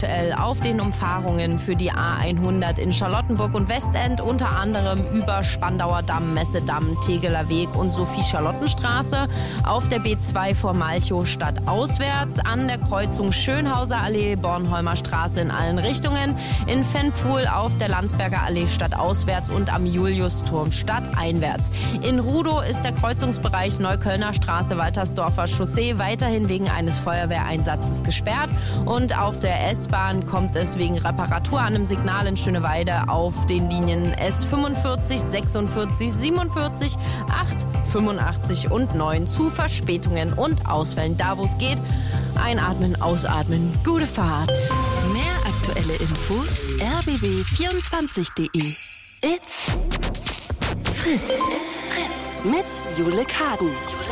aktuell auf den Umfahrungen für die A100 in Charlottenburg und Westend, unter anderem über Spandauer Damm, Messedamm, Tegeler Weg und Sophie-Charlottenstraße, auf der B2 vor Malchow stadtauswärts, an der Kreuzung Schönhauser Allee, Bornholmer Straße in allen Richtungen, in Fennpfuhl auf der Landsberger Allee stadtauswärts und am Juliusturm stadteinwärts. In Rudow ist der Kreuzungsbereich Neuköllner Straße, Waltersdorfer Chaussee weiterhin wegen eines Feuerwehreinsatzes gesperrt und auf der S-Bahn kommt es wegen Reparatur an einem Signal in Schöneweide auf den Linien S45, 46, 47, 8, 85 und 9 zu Verspätungen und Ausfällen. Da, wo es geht, einatmen, ausatmen. Gute Fahrt. Mehr aktuelle Infos rbb24.de. It's Fritz. It's Fritz. Mit Jule Kaden.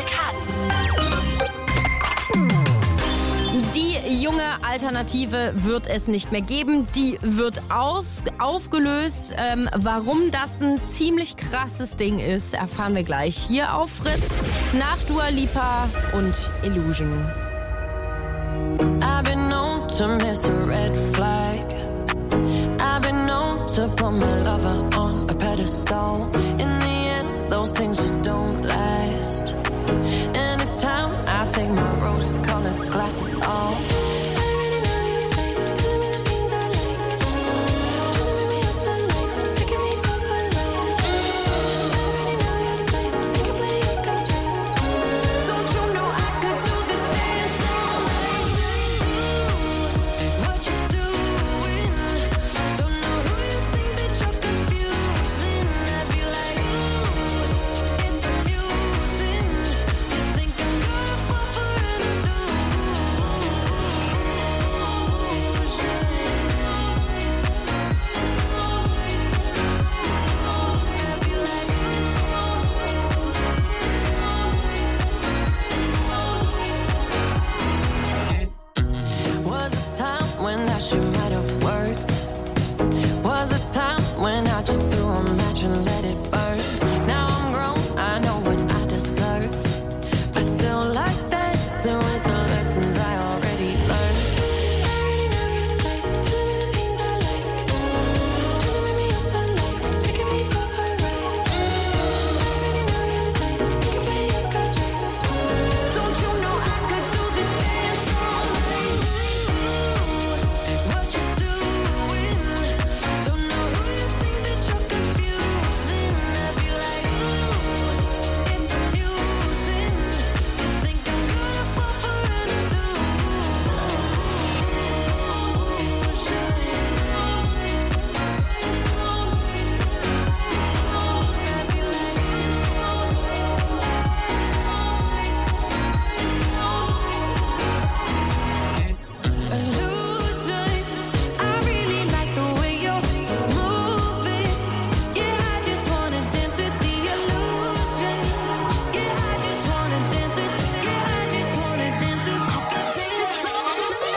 Die junge Alternative wird es nicht mehr geben. Die wird aufgelöst. Warum das ein ziemlich krasses Ding ist, erfahren wir gleich hier auf Fritz nach Dua Lipa und Illusion. I've been known to miss a red flag. I've been known to put my lover on a pedestal. In the end, those things just don't last. And it's time I take my rose-colored glasses off. When I just threw a match and let it burn. Now I'm grown, I know what I deserve. I still like that, so with the lessons I already learned. I already know your type, telling me the things I like. Trying to make me else for life, taking me for a ride. I already know your type, you can play your cards right. Don't you know I could do this dance all night? Ooh, what you doing? Don't know who you think that you're confusing. I'd be like, ooh, it's amusing. You think I'm gonna fall for an illusion. I really like the way you're moving. Yeah, I just wanna dance with the illusion. Yeah, I just wanna dance with. Yeah, I just wanna dance with. You could dance all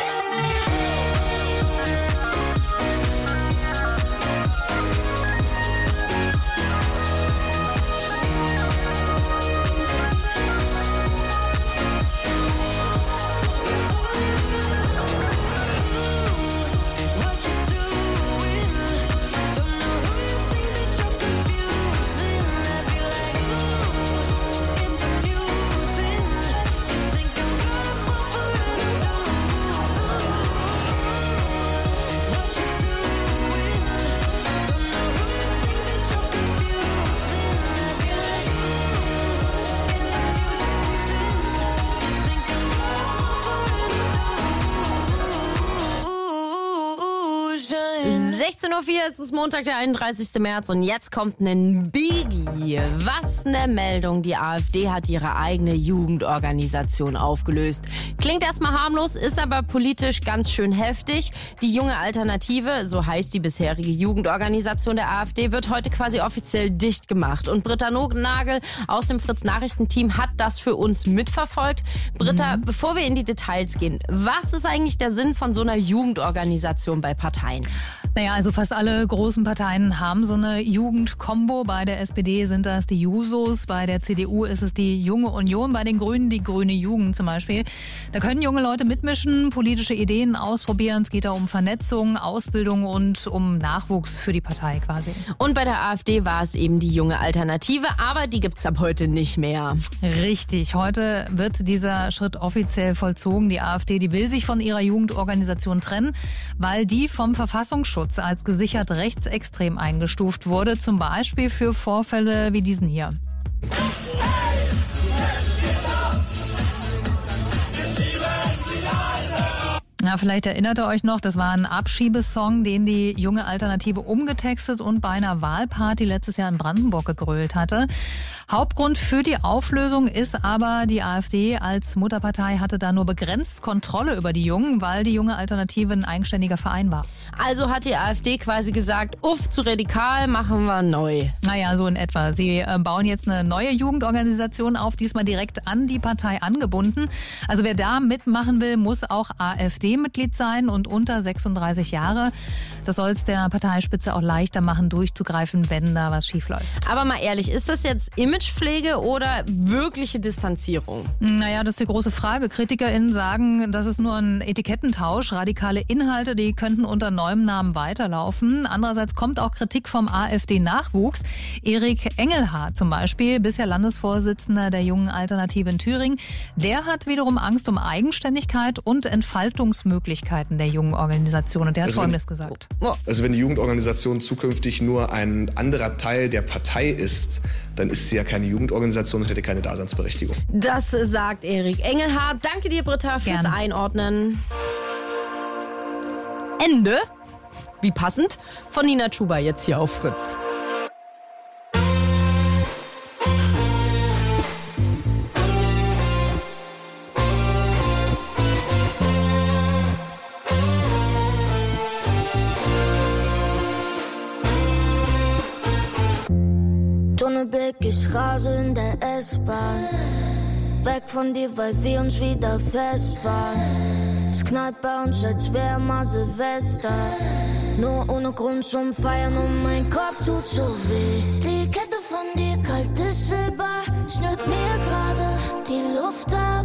what you doing? Don't know who you think that you're confusing. I'd be like, ooh, it's amusing. You think I'm gonna fall for an illusion? What you doing? Don't know who you think that you're confusing. I'd be like, ooh, it's amusing. You think I'm gonna fall for an illusion? 16:04 Uhr, es ist Montag, der 31. März und jetzt kommt ein Biggie. Was eine Meldung. Die AfD hat ihre eigene Jugendorganisation aufgelöst. Klingt erstmal harmlos, ist aber politisch ganz schön heftig. Die junge Alternative, so heißt die bisherige Jugendorganisation der AfD, wird heute quasi offiziell dicht gemacht. Und Britta Nagel aus dem Fritz-Nachrichten-Team hat das für uns mitverfolgt. Britta, bevor wir in die Details gehen, was ist eigentlich der Sinn von so einer Jugendorganisation bei Parteien? Naja, also fast alle großen Parteien haben so eine Jugendkombo. Bei der SPD sind das die Jusos, bei der CDU ist es die Junge Union, bei den Grünen die Grüne Jugend zum Beispiel. Da können junge Leute mitmischen, politische Ideen ausprobieren. Es geht da um Vernetzung, Ausbildung und um Nachwuchs für die Partei quasi. Und bei der AfD war es eben die junge Alternative, aber die gibt's ab heute nicht mehr. Richtig, heute wird dieser Schritt offiziell vollzogen. Die AfD, die will sich von ihrer Jugendorganisation trennen, weil die vom Verfassungsschutz als gesichert rechtsextrem eingestuft wurde, zum Beispiel für Vorfälle wie diesen hier. Ja, vielleicht erinnert ihr euch noch, das war ein Abschiebesong, den die junge Alternative umgetextet und bei einer Wahlparty letztes Jahr in Brandenburg gegrölt hatte. Hauptgrund für die Auflösung ist aber, die AfD als Mutterpartei hatte da nur begrenzt Kontrolle über die Jungen, weil die junge Alternative ein eigenständiger Verein war. Also hat die AfD quasi gesagt, zu radikal, machen wir neu. Naja, so in etwa. Sie bauen jetzt eine neue Jugendorganisation auf, diesmal direkt an die Partei angebunden. Also wer da mitmachen will, muss auch AfD-Mitglied sein und unter 36 Jahre. Das soll es der Parteispitze auch leichter machen, durchzugreifen, wenn da was schief läuft. Aber mal ehrlich, ist das jetzt Imagepflege oder wirkliche Distanzierung? Naja, das ist die große Frage. KritikerInnen sagen, das ist nur ein Etikettentausch. Radikale Inhalte, die könnten unter neuem Namen weiterlaufen. Andererseits kommt auch Kritik vom AfD-Nachwuchs. Erik Engelhardt zum Beispiel, bisher Landesvorsitzender der Jungen Alternative in Thüringen, der hat wiederum Angst um Eigenständigkeit und Entfaltungsmöglichkeiten der jungen Organisation. Und der hat Folgendes gesagt. Also wenn die Jugendorganisation zukünftig nur ein anderer Teil der Partei ist, dann ist sie ja keine Jugendorganisation und hätte keine Daseinsberechtigung. Das sagt Erik Engelhardt. Danke dir, Britta, fürs Einordnen. Ende, wie passend, von Nina Chuba jetzt hier auf Fritz. Donnebeck, ich rase in der S-Bahn. Weg von dir, weil wir uns wieder festfahren. Es knallt bei uns, als wär mal Silvester. Nur ohne Grund zum Feiern und mein Kopf tut so weh. Die Kette von dir, kaltes Silber, schnürt mir gerade die Luft ab.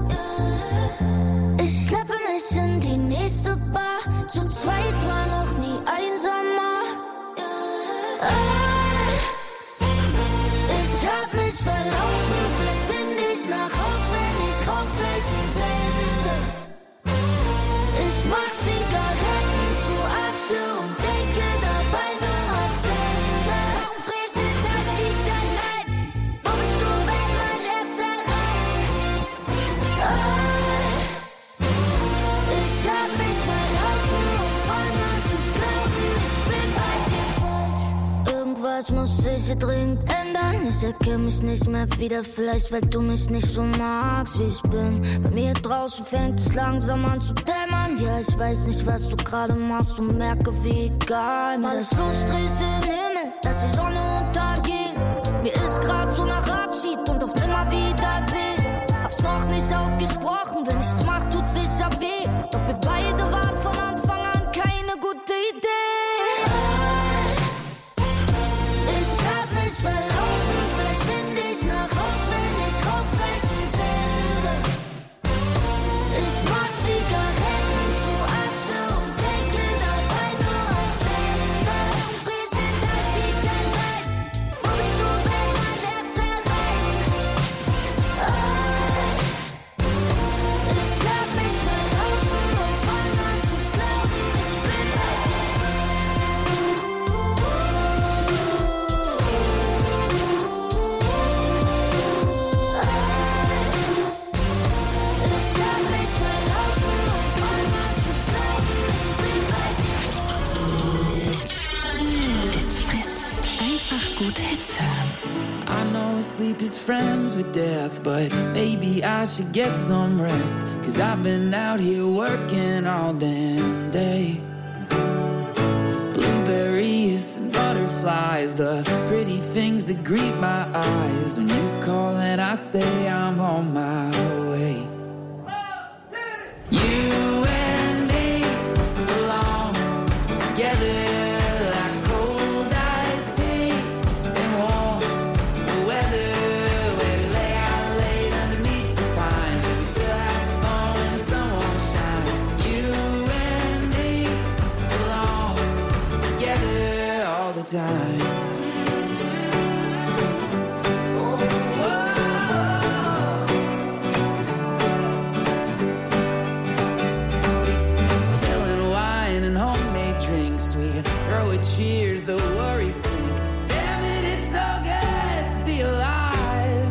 Ich schleppe mich in die nächste Bar. Zu zweit war noch nie einsamer. Ich hab mich verlaufen, vielleicht find ich nach Haus, wenn ich Rauchzeichen sende. Ich mach Zigaretten zu Asche und denke dabei nur ans Ende. Warum frisch in dein T-Shirt rein? Wo bist du, wenn mein Herz erreicht? Ich hab mich verlaufen und fang an zu glauben, ich bin bei dir falsch. Irgendwas muss sich hier dringend ändern. Ich erkenne mich nicht mehr wieder, vielleicht weil du mich nicht so magst, wie ich bin. Bei mir draußen fängt es langsam an zu dämmern. Ja, ich weiß nicht, was du gerade machst und merke, wie egal mir das Luststrich im Himmel, lass die Sonne untergehen. Mir ist grad so nach Abschied und auf Nimmerwiedersehen. Hab's noch nicht ausgesprochen, wenn ich's mach, tut sicher weh. Doch wir beide waren von Anfang an keine gute Idee. Verlaufen, vielleicht find ich nach Haus, wenn ich Rauchzeichen sende. Ich mach Zigaretten zu Asche und denke dabei nur ans Ende. Frisch in dein T-Shirt rein, wo bist du, wenn mein Herz erreicht? Ich hab mich verlaufen und fang an zu glauben, ich bin bei dir Gut Hits hören. I know sleep is friends with death, but maybe I should get some rest. 'Cause I've been out here working all damn day. Blueberries and butterflies, the pretty things that greet my eyes. When you call and I say I'm on my way. You and me belong together. time. Spilling wine and homemade drinks, we throw a cheers, the worries sink. Damn it, it's so good to be alive.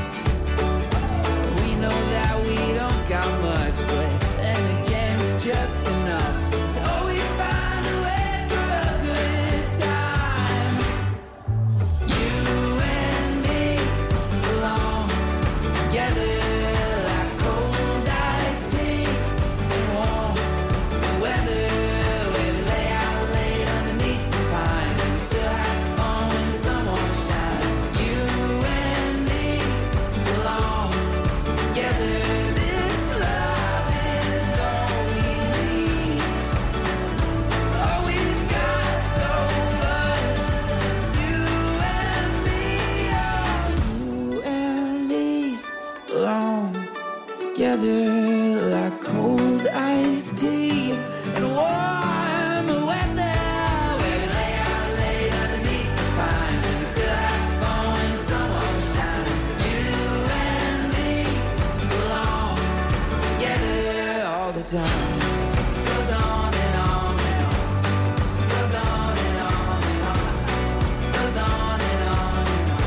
We know that we don't got much, but then again it's just enough to always find a way for a good time. You and me belong together like cold iced tea and warm weather. Where we lay out late underneath the pines and we still have fun when the sun won't shine. You and me belong together. This love is all we need. Oh, we've got so much. You and me, oh, you and me belong together like cold iced tea and warm weather. Where we lay out late underneath the pines and we still have fun when the sun won't shine. You and me belong together all the time. Goes on and on and on. Goes on and on and on. Goes on and on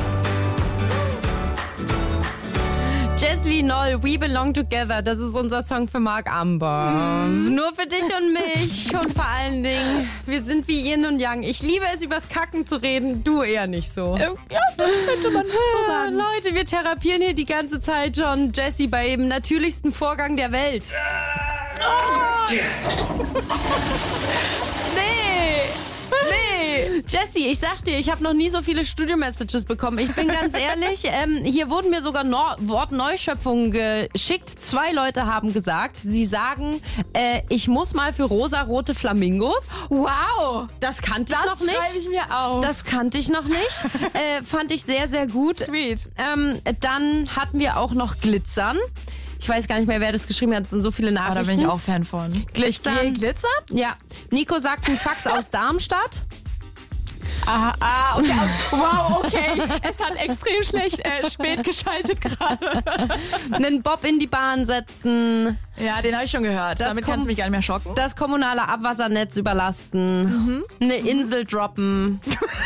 and on. Jessie Noll, We Belong Together, das ist unser Song für Marc Amber. Nur für dich und mich und vor allen Dingen, wir sind wie Yin und Yang. Ich liebe es, übers Kacken zu reden, du eher nicht so. Ja, das könnte man so sagen. Leute, wir therapieren hier die ganze Zeit schon Jessie bei dem natürlichsten Vorgang der Welt. Nee, Jessie, ich sag dir, ich habe noch nie so viele Studio-Messages bekommen. Ich bin ganz ehrlich, hier wurden mir sogar Wortneuschöpfungen geschickt. 2 Leute haben gesagt, sie sagen, ich muss mal für rosarote Flamingos. Wow, Das kannte ich noch das nicht. schreibe ich mir auf. Das kannte ich noch nicht. Fand ich sehr, sehr gut. Sweet. Dann hatten wir auch noch Glitzern. Ich weiß gar nicht mehr, wer das geschrieben hat. Es sind so viele Da Nachrichten. bin ich auch Fan von. Glitzern. Ich gehe glitzern? Ja. Nico sagt ein Fax aus Darmstadt. Aha, okay. Wow, okay. Es hat extrem schlecht spät geschaltet gerade. Einen Bob in die Bahn setzen. Ja, den habe ich schon gehört. Das Damit kannst du mich gar nicht mehr schocken. Das kommunale Abwassernetz überlasten. Eine Insel droppen.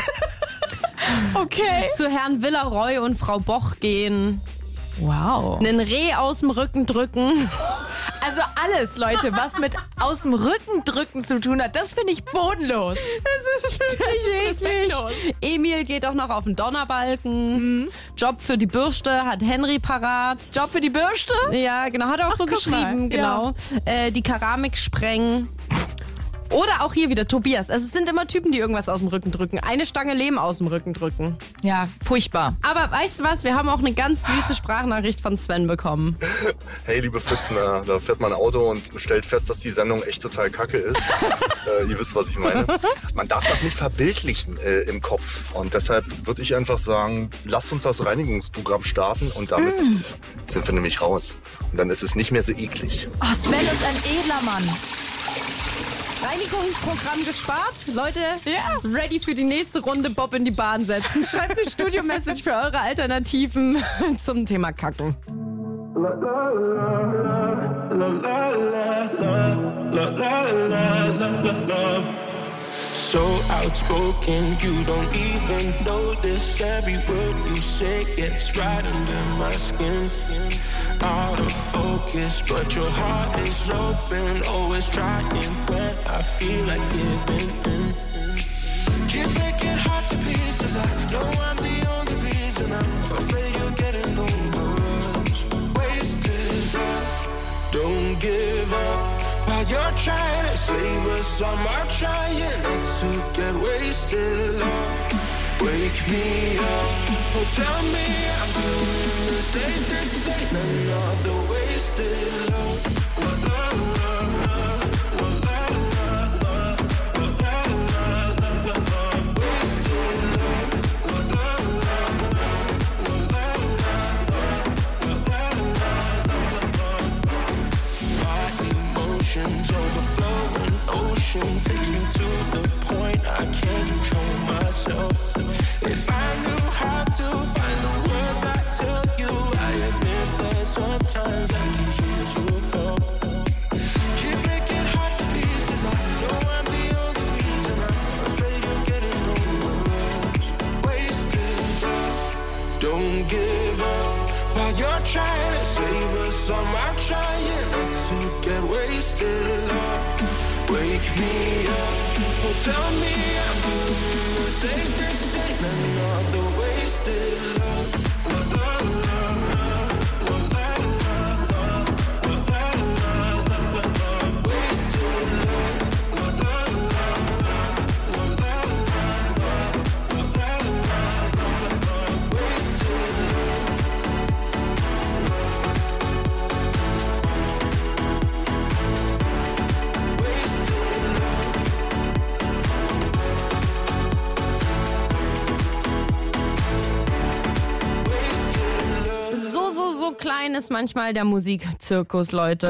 Okay. Zu Herrn Villeroy und Frau Boch gehen. Wow. Einen Reh aus dem Rücken drücken. Also alles, Leute, was mit aus dem Rücken drücken zu tun hat, das finde ich bodenlos. Das ist wirklich respektlos. Emil geht auch noch auf den Donnerbalken. Job für die Bürste hat Henry parat. Job für die Bürste? Ja, genau, hat er auch so guck geschrieben. mal, Genau. Die Keramik sprengen. Oder auch hier wieder Tobias. Also es sind immer Typen, die irgendwas aus dem Rücken drücken. Eine Stange Lehm aus dem Rücken drücken. Ja, furchtbar. Aber weißt du was? Wir haben auch eine ganz süße Sprachnachricht von Sven bekommen. Hey, liebe Fritzen, da fährt man Auto und stellt fest, dass die Sendung echt total kacke ist. Ihr wisst, was ich meine. Man darf das nicht verbildlichen im Kopf. Und deshalb würde ich einfach sagen, lasst uns das Reinigungsprogramm starten und damit sind wir nämlich raus. Und dann ist es nicht mehr so eklig. Oh, Sven ist ein edler Mann. Reinigungsprogramm gespart. Leute, Ja. ready für die nächste Runde Bob in die Bahn setzen. Schreibt eine Studio-Message für eure Alternativen zum Thema Kacken. So outspoken, you don't even notice. Every word you say gets right under my skin. Out of focus, but your heart is open. Always trying when I feel like giving in. Keep breaking hearts to pieces. I know I'm the only reason. I'm afraid you're getting over us. Wasted love. Don't give up. While you're trying to save us, I'm trying not to get wasted. Love, wake me up. Oh, tell me I'm doing the same. This ain't another wasted love. Overflowing oceans takes me to the point I can't control myself. If I knew how to find the words I tell you, I admit that sometimes I can use your help. Keep breaking hearts to pieces. I know I'm the only reason. I'm afraid you're getting over us. Wasted love. Don't give up while you're trying to save us. I'm trying not to get wasted love. Wake me up, oh tell me I'm doing the safest thing. Another wasted love. So klein ist manchmal der Musikzirkus, Leute.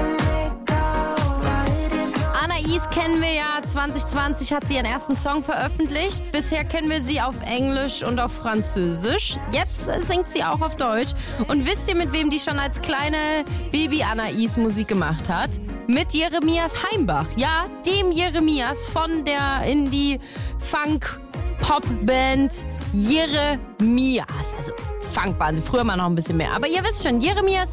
Anaïs kennen wir ja, 2020 hat sie ihren ersten Song veröffentlicht. Bisher kennen wir sie auf Englisch und auf Französisch. Jetzt singt sie auch auf Deutsch. Und wisst ihr, mit wem die schon als kleine Baby-Anaïs Musik gemacht hat? Mit Jeremias Heimbach. Ja, dem Jeremias von der Indie-Funk-Pop-Band Jeremias. Also Funkbahn, früher mal noch ein bisschen mehr. Aber ihr wisst schon, Jeremias,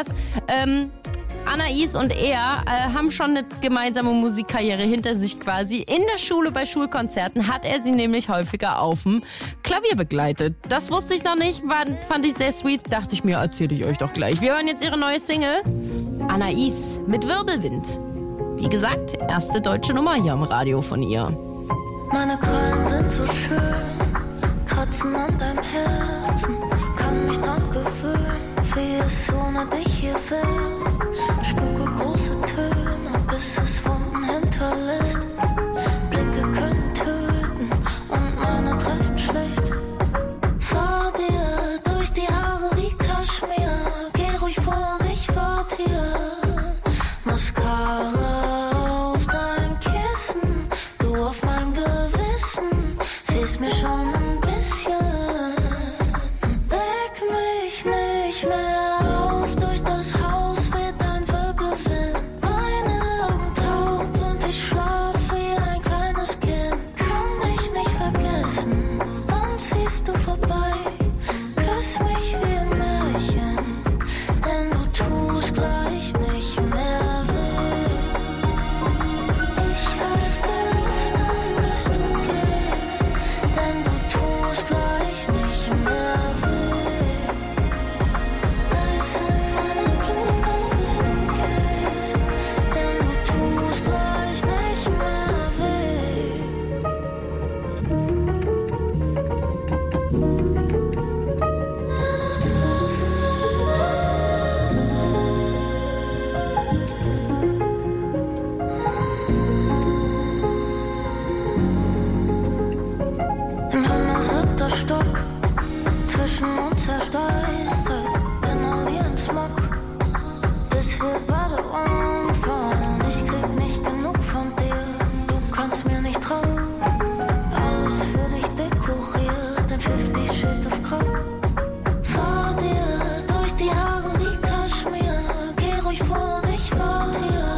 Anaïs und er haben schon eine gemeinsame Musikkarriere hinter sich quasi. In der Schule, bei Schulkonzerten hat er sie nämlich häufiger auf dem Klavier begleitet. Das wusste ich noch nicht, fand ich sehr sweet. Dachte ich mir, erzähle ich euch doch gleich. Wir hören jetzt ihre neue Single, Anaïs mit Wirbelwind. Wie gesagt, erste deutsche Nummer hier am Radio von ihr. Meine Krallen sind so schön, kratzen an deinem Herzen, kann mich dran gewöhnen, wie es ohne dich hier wäre. Spucke große Töne, bis es Wunden hinterlässt. Blicke können töten und meine treffen schlecht. Fahr dir durch die Haare wie Kaschmir, geh ruhig vor und ich wart hier. Mascara auf deinem Kissen, du auf meinem Gewissen, fehlst mir schon ein bisschen. Weck mich nicht mehr auf, durch das Haus weht ein Wirbelwind. Meine Augen taub und ich schlaf wie ein kleines Kind. Kann dich nicht vergessen, wann ziehst du vorbei? Küss mich wie ein Märchen, denn du tust gleich nicht mehr weh. Ich halte Luft an, bis du gehst, denn du tust gleich nicht mehr weh. Reiß an meiner Blut an, bis du gehst, denn du tust gleich nicht mehr weh. Im Himmel 7. Stock, zwischen uns herrscht Eis, Adrenalin-Smog, bis wir beide umfallen. Ich krieg nicht genug von dir, du kannst mir nicht trauen. Alles für dich dekoriert in 50 Shades of Grau. Fahr dir durch die Haare wie Kaschmir, geh ruhig vor und ich wart hier.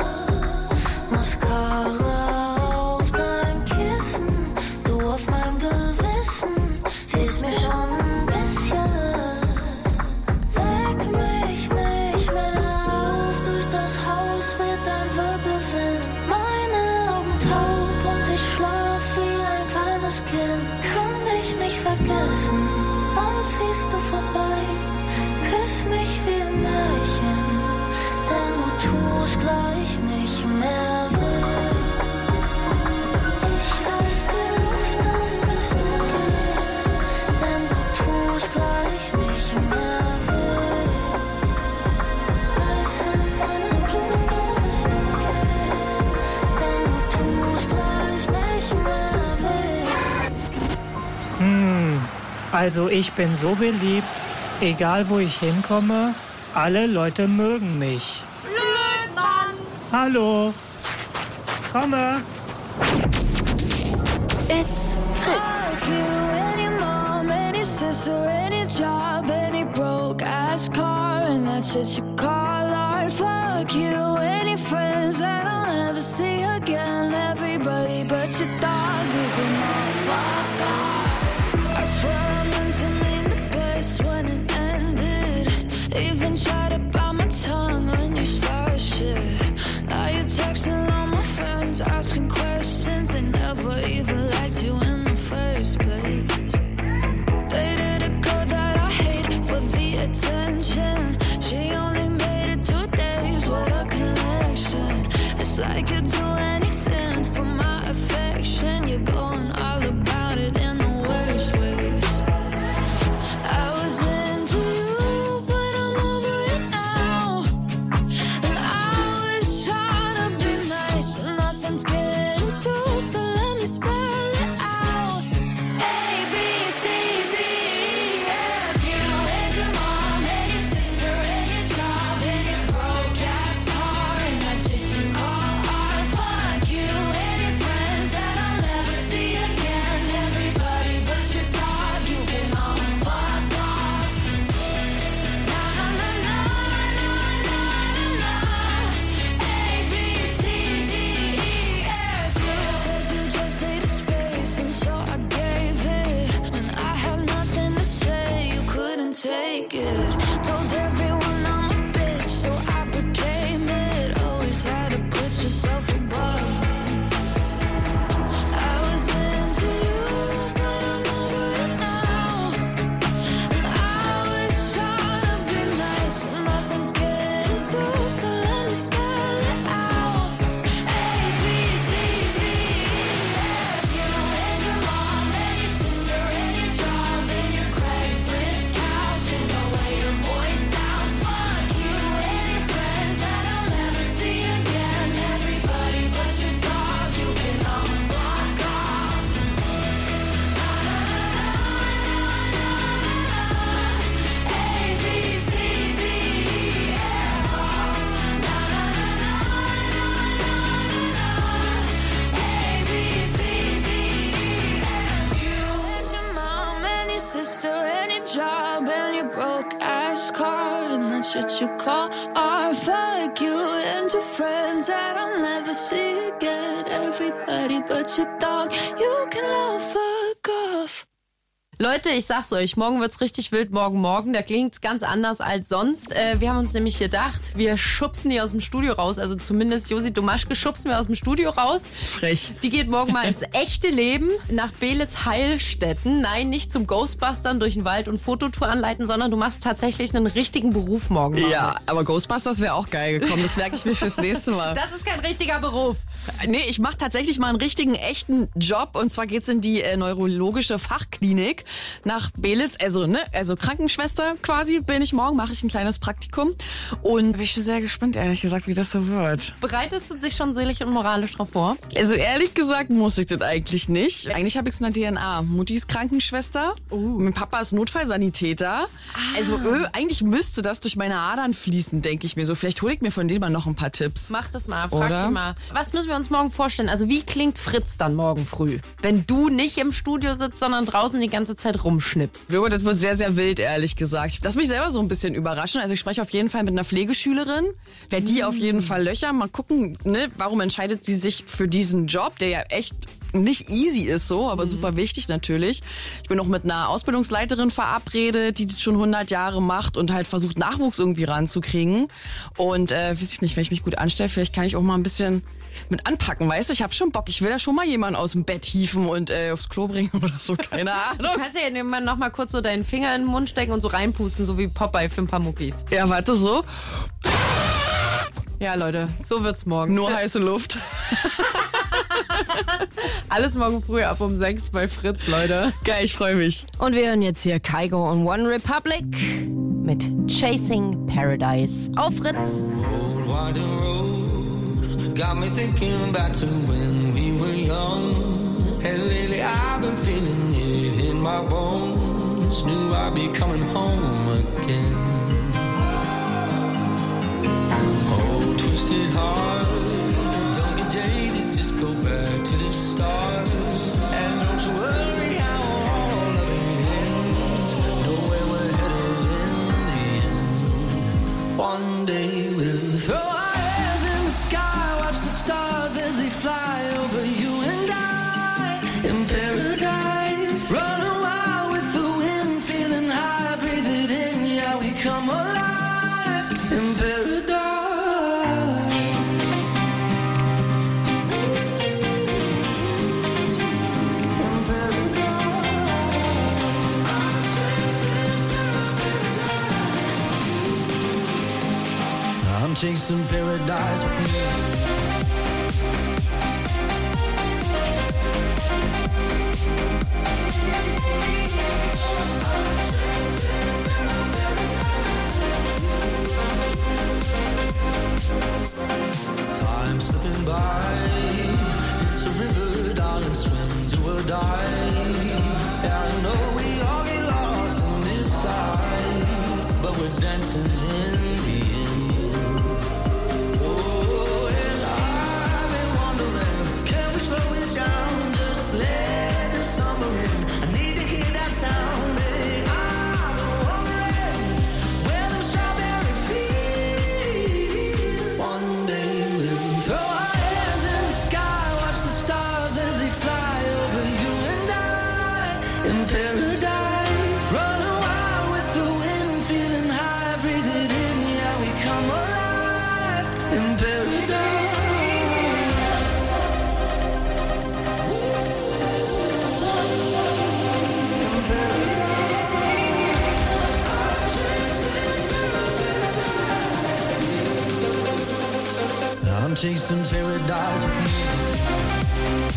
Mascara auf deinem Kissen, du auf meinem Gewissen, fehlst mir schon ein bisschen. Weck mich nicht mehr auf, durch das Haus weht ein Wirbelwind. Meine Augen taub und ich schlaf wie ein kleines Kind. Kann dich nicht vergessen, wann ziehst du vorbei? Küss mich wie ein Märchen, denn du tust gleich nicht mehr weh. Ich halte Luft an, bis du gehst, denn du tust gleich nicht mehr weh. Reiß an meiner Blut an, bis du gehst, denn du tust gleich nicht mehr weh. Also ich bin so beliebt, egal wo ich hinkomme, alle Leute mögen mich. Blödmann! Hallo, komme. It's Fritz. Fuck you, any mom, any sister, any job, any broke-ass car, and that shit you call art. Fuck you, any friends that I'll never see again. Everybody but your dog, you can all fuck off. I swear I meant to mean the best when it ended. Even tried to bite my tongue when you started shit. Now you're texting all my friends, asking questions. They never even liked you in the first place. Dated a girl that I hate for the attention. She only made it 2 days with a connection. It's like you'd do anything for my affection. You're going all about it in the worst ways. I was into you, but I'm over it now. And I was trying to be nice, but nothing's getting through. So let me spell it out. A, B, C, D, E, F. You and your mom, and your sister, and your job, and your broke-ass car, and that shit you call art. Fuck you and your friends that I'll never see again. Everybody but your dog, you can all fuck off. Na na na na na na na na. A, B, C, D, E, F. You said you just needed space, and so I gave it. When I had nothing to say, you couldn't take it. Told everyone I'm a bitch, so I became it. Always had to put yourself above me. I was into you, but I'm over it now. And I was trying to be nice, but nothing's getting through. So let me spell it out. A, B, C, D, E, F. You and your mom, and your sister, and your job, and your Craigslist couch, and the way your voice sounds. Fuck you and your friends that I'll never see again. Everybody but your dog, you can all fuck off. A, B, C, D, E, F. A, B, C, D, E, F. You and your mom and your sister and your job and your broke-ass car, and that shit you call art. Fuck you and your friends that I'll never see again. Everybody but your dog, you can all fuck off. Leute, ich sag's euch, morgen wird's richtig wild, morgen. Da klingt's ganz anders als sonst. Wir haben uns nämlich gedacht, wir schubsen die aus dem Studio raus. Also zumindest Josi Domaschke schubsen wir aus dem Studio raus. Frech. Die geht morgen mal ins echte Leben nach Beelitz-Heilstätten. Nein, nicht zum Ghostbustern durch den Wald und Fototour anleiten, sondern du machst tatsächlich einen richtigen Beruf morgen. Ja, aber Ghostbusters wäre auch geil gekommen. Das merke ich mir fürs nächste Mal. Das ist kein richtiger Beruf. Nee, ich mache tatsächlich mal einen richtigen, echten Job. Und zwar geht's in die neurologische Fachklinik nach Beelitz. Also Krankenschwester quasi bin ich morgen, mache ich ein kleines Praktikum. Und bin ich schon sehr gespannt, ehrlich gesagt, wie das so wird. Bereitest du dich schon seelisch und moralisch drauf vor? Also ehrlich gesagt muss ich das eigentlich nicht. Eigentlich habe ich es in der DNA. Mutti ist Krankenschwester. Mein Papa ist Notfallsanitäter. Also eigentlich müsste das durch meine Adern fließen, denke ich mir so. Vielleicht hole ich mir von denen mal noch ein paar Tipps. Mach das mal, frag die mal. Was müssen wir uns morgen vorstellen? Also wie klingt Fritz dann morgen früh? Wenn du nicht im Studio sitzt, sondern draußen die ganze Zeit rumschnippst. Ich glaube, das wird sehr, sehr wild, ehrlich gesagt. Ich lasse mich selber so ein bisschen überraschen. Also ich spreche auf jeden Fall mit einer Pflegeschülerin. Werde die auf jeden Fall löchern. Mal gucken, ne, warum entscheidet sie sich für diesen Job, der ja echt nicht easy ist so, aber super wichtig natürlich. Ich bin auch mit einer Ausbildungsleiterin verabredet, die das schon 100 Jahre macht und halt versucht, Nachwuchs irgendwie ranzukriegen. Und weiß ich nicht, wenn ich mich gut anstelle, vielleicht kann ich auch mal ein bisschen mit anpacken, weißt du? Ich habe schon Bock. Ich will da schon mal jemanden aus dem Bett hieven und aufs Klo bringen oder so, keine Ahnung. Du kannst ja noch mal kurz so deinen Finger in den Mund stecken und so reinpusten, so wie Popeye für ein paar Muckis. Ja, warte, so. Ja, Leute, so wird's morgen. Nur heiße Luft. Alles morgen früh ab um 6 bei Fritz, Leute. Geil, ich freue mich. Und wir hören jetzt hier Kygo und One Republic mit Chasing Paradise auf Fritz. Old winding road got me thinking back to when we were young. And lately I've been feeling it in my bones. Knew I'd be coming home again. Oh, twisted heart, don't get jaded, just go back to the chasing paradise with you. Time slipping by, it's a river, darling, swim, do or die. Yeah, I know we all get lost on this side, but we're dancing in the end. Oh, and I've been wondering, can we slow it down, just let the summer in? I need to hear that sound, hey, I've been wondering where them strawberry fields. One day we'll throw our hands in the sky, watch the stars as they fly over you and I in paradise. Running wild with the wind, feeling high, breathe it in, yeah, we come alive in paradise. I'm chasing paradise with you.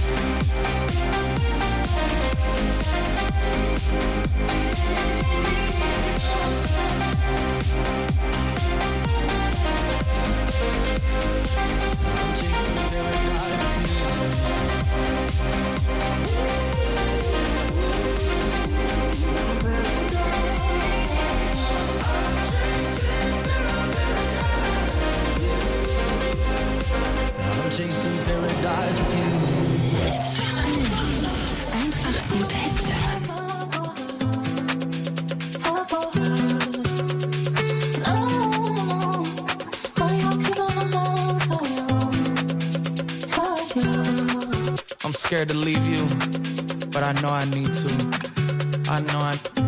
I'm chasing paradise I'm chasing paradise with you. Hits Fritz. Einfach gut Hits hören. I'm scared to leave you, but I know I need to. I know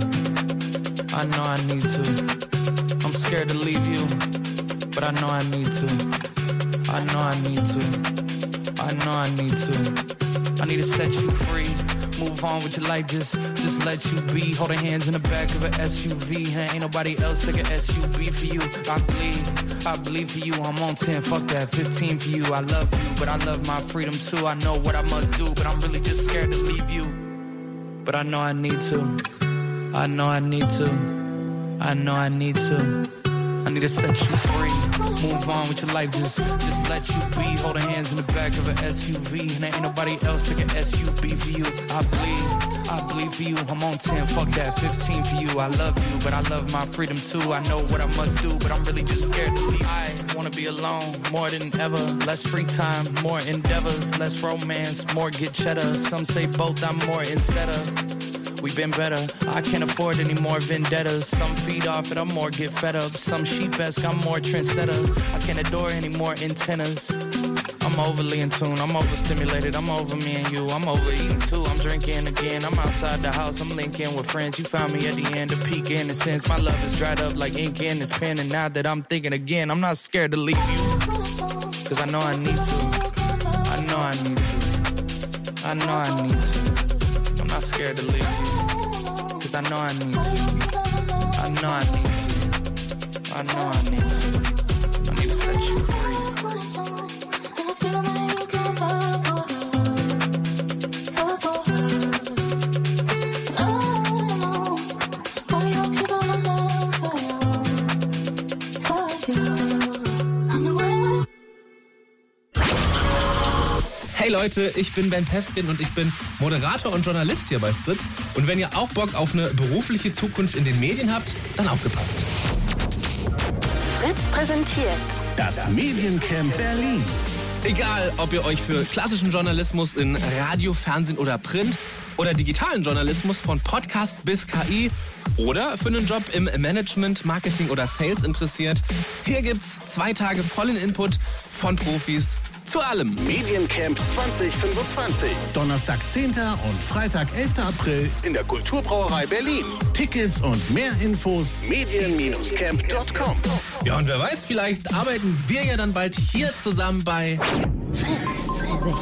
I need to. I'm scared to leave you, but I know I need to. I know I need to. I know I need to. I need to set you free. Move on with your life, just let you be. Holding hands in the back of an SUV. Ain't nobody else like an SUV for you. I believe for you. I'm on 10, fuck that, 15 for you. I love you, but I love my freedom too. I know what I must do, but I'm really just scared to leave you. But I know I need to. I know I need to. I know I need to. I need to set you free. Move on with your life, just let you be. Holding hands in the back of an SUV. And ain't nobody else like an SUV for you. I bleed for you. I'm on 10, fuck that, 15 for you. I love you, but I love my freedom too. I know what I must do, but I'm really just scared to leave. I wanna be alone more than ever. Less free time, more endeavors. Less romance, more get cheddar. Some say both, I'm more instead of. We been better. I can't afford any more vendettas. Some feed off it, I'm more get fed up. Some sheep-esque, I'm more trendsetter. I can't adore any more antennas. I'm overly in tune, I'm overstimulated. I'm over me and you, I'm overeating too. I'm drinking again, I'm outside the house. I'm linking with friends, you found me at the end of peak innocence. My love is dried up like ink in this pen. And now that I'm thinking again, I'm not scared to leave you. Cause I know I need to. I know I need to. I know I need to. I'm not scared to leave you. Cause I know I need to. I know I need to. I know I need to. I need to set you free. Hey Leute, ich bin Ben Pefkin und ich bin Moderator und Journalist hier bei Fritz. Und wenn ihr auch Bock auf eine berufliche Zukunft in den Medien habt, dann aufgepasst. Fritz präsentiert das Mediencamp Berlin. Egal, ob ihr euch für klassischen Journalismus in Radio, Fernsehen oder Print oder digitalen Journalismus von Podcast bis KI oder für einen Job im Management, Marketing oder Sales interessiert, hier gibt's 2 Tage vollen Input von Profis zu allem. Mediencamp 2025. Donnerstag 10. und Freitag 11. April in der Kulturbrauerei Berlin. Tickets und mehr Infos medien-camp.com. Ja, und wer weiß, vielleicht arbeiten wir ja dann bald hier zusammen bei Fritz 36.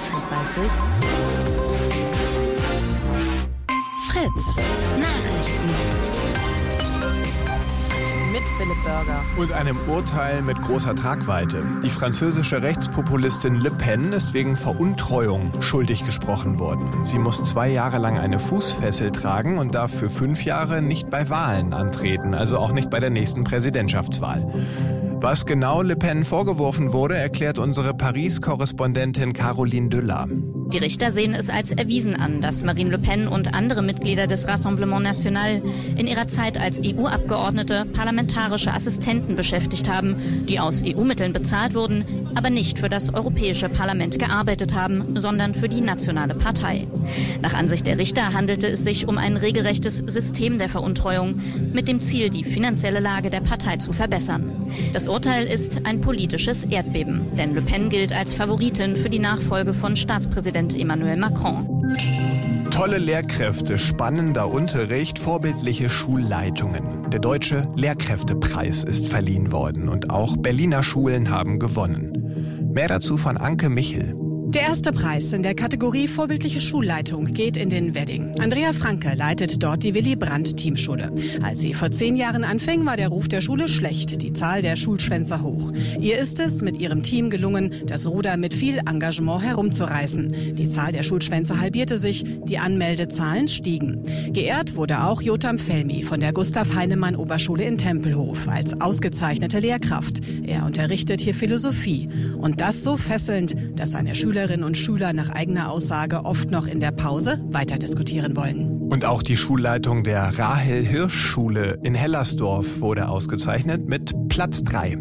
Fritz Nachrichten. mit Philipp Burger. Und einem Urteil mit großer Tragweite. Die französische Rechtspopulistin Le Pen ist wegen Veruntreuung schuldig gesprochen worden. Sie muss 2 Jahre lang eine Fußfessel tragen und darf für 5 Jahre nicht bei Wahlen antreten, also auch nicht bei der nächsten Präsidentschaftswahl. Was genau Le Pen vorgeworfen wurde, erklärt unsere Paris-Korrespondentin Caroline Düller. Die Richter sehen es als erwiesen an, dass Marine Le Pen und andere Mitglieder des Rassemblement National in ihrer Zeit als EU-Abgeordnete parlamentarische Assistenten beschäftigt haben, die aus EU-Mitteln bezahlt wurden, aber nicht für das Europäische Parlament gearbeitet haben, sondern für die nationale Partei. Nach Ansicht der Richter handelte es sich um ein regelrechtes System der Veruntreuung mit dem Ziel, die finanzielle Lage der Partei zu verbessern. Das Urteil ist ein politisches Erdbeben, denn Le Pen gilt als Favoritin für die Nachfolge von Staatspräsident Emmanuel Macron. Tolle Lehrkräfte, spannender Unterricht, vorbildliche Schulleitungen. Der Deutsche Lehrkräftepreis ist verliehen worden und auch Berliner Schulen haben gewonnen. Mehr dazu von Anke Michel. Der erste Preis in der Kategorie Vorbildliche Schulleitung geht in den Wedding. Andrea Franke leitet dort die Willy-Brandt-Teamschule. Als sie vor 10 Jahren anfing, war der Ruf der Schule schlecht, die Zahl der Schulschwänzer hoch. Ihr ist es mit ihrem Team gelungen, das Ruder mit viel Engagement herumzureißen. Die Zahl der Schulschwänzer halbierte sich, die Anmeldezahlen stiegen. Geehrt wurde auch Jotam Felmi von der Gustav-Heinemann-Oberschule in Tempelhof als ausgezeichnete Lehrkraft. Er unterrichtet hier Philosophie. Und das so fesselnd, dass seine Schülerinnen und Schüler nach eigener Aussage oft noch in der Pause weiter diskutieren wollen. Und auch die Schulleitung der Rahel-Hirsch-Schule in Hellersdorf wurde ausgezeichnet mit Platz 3.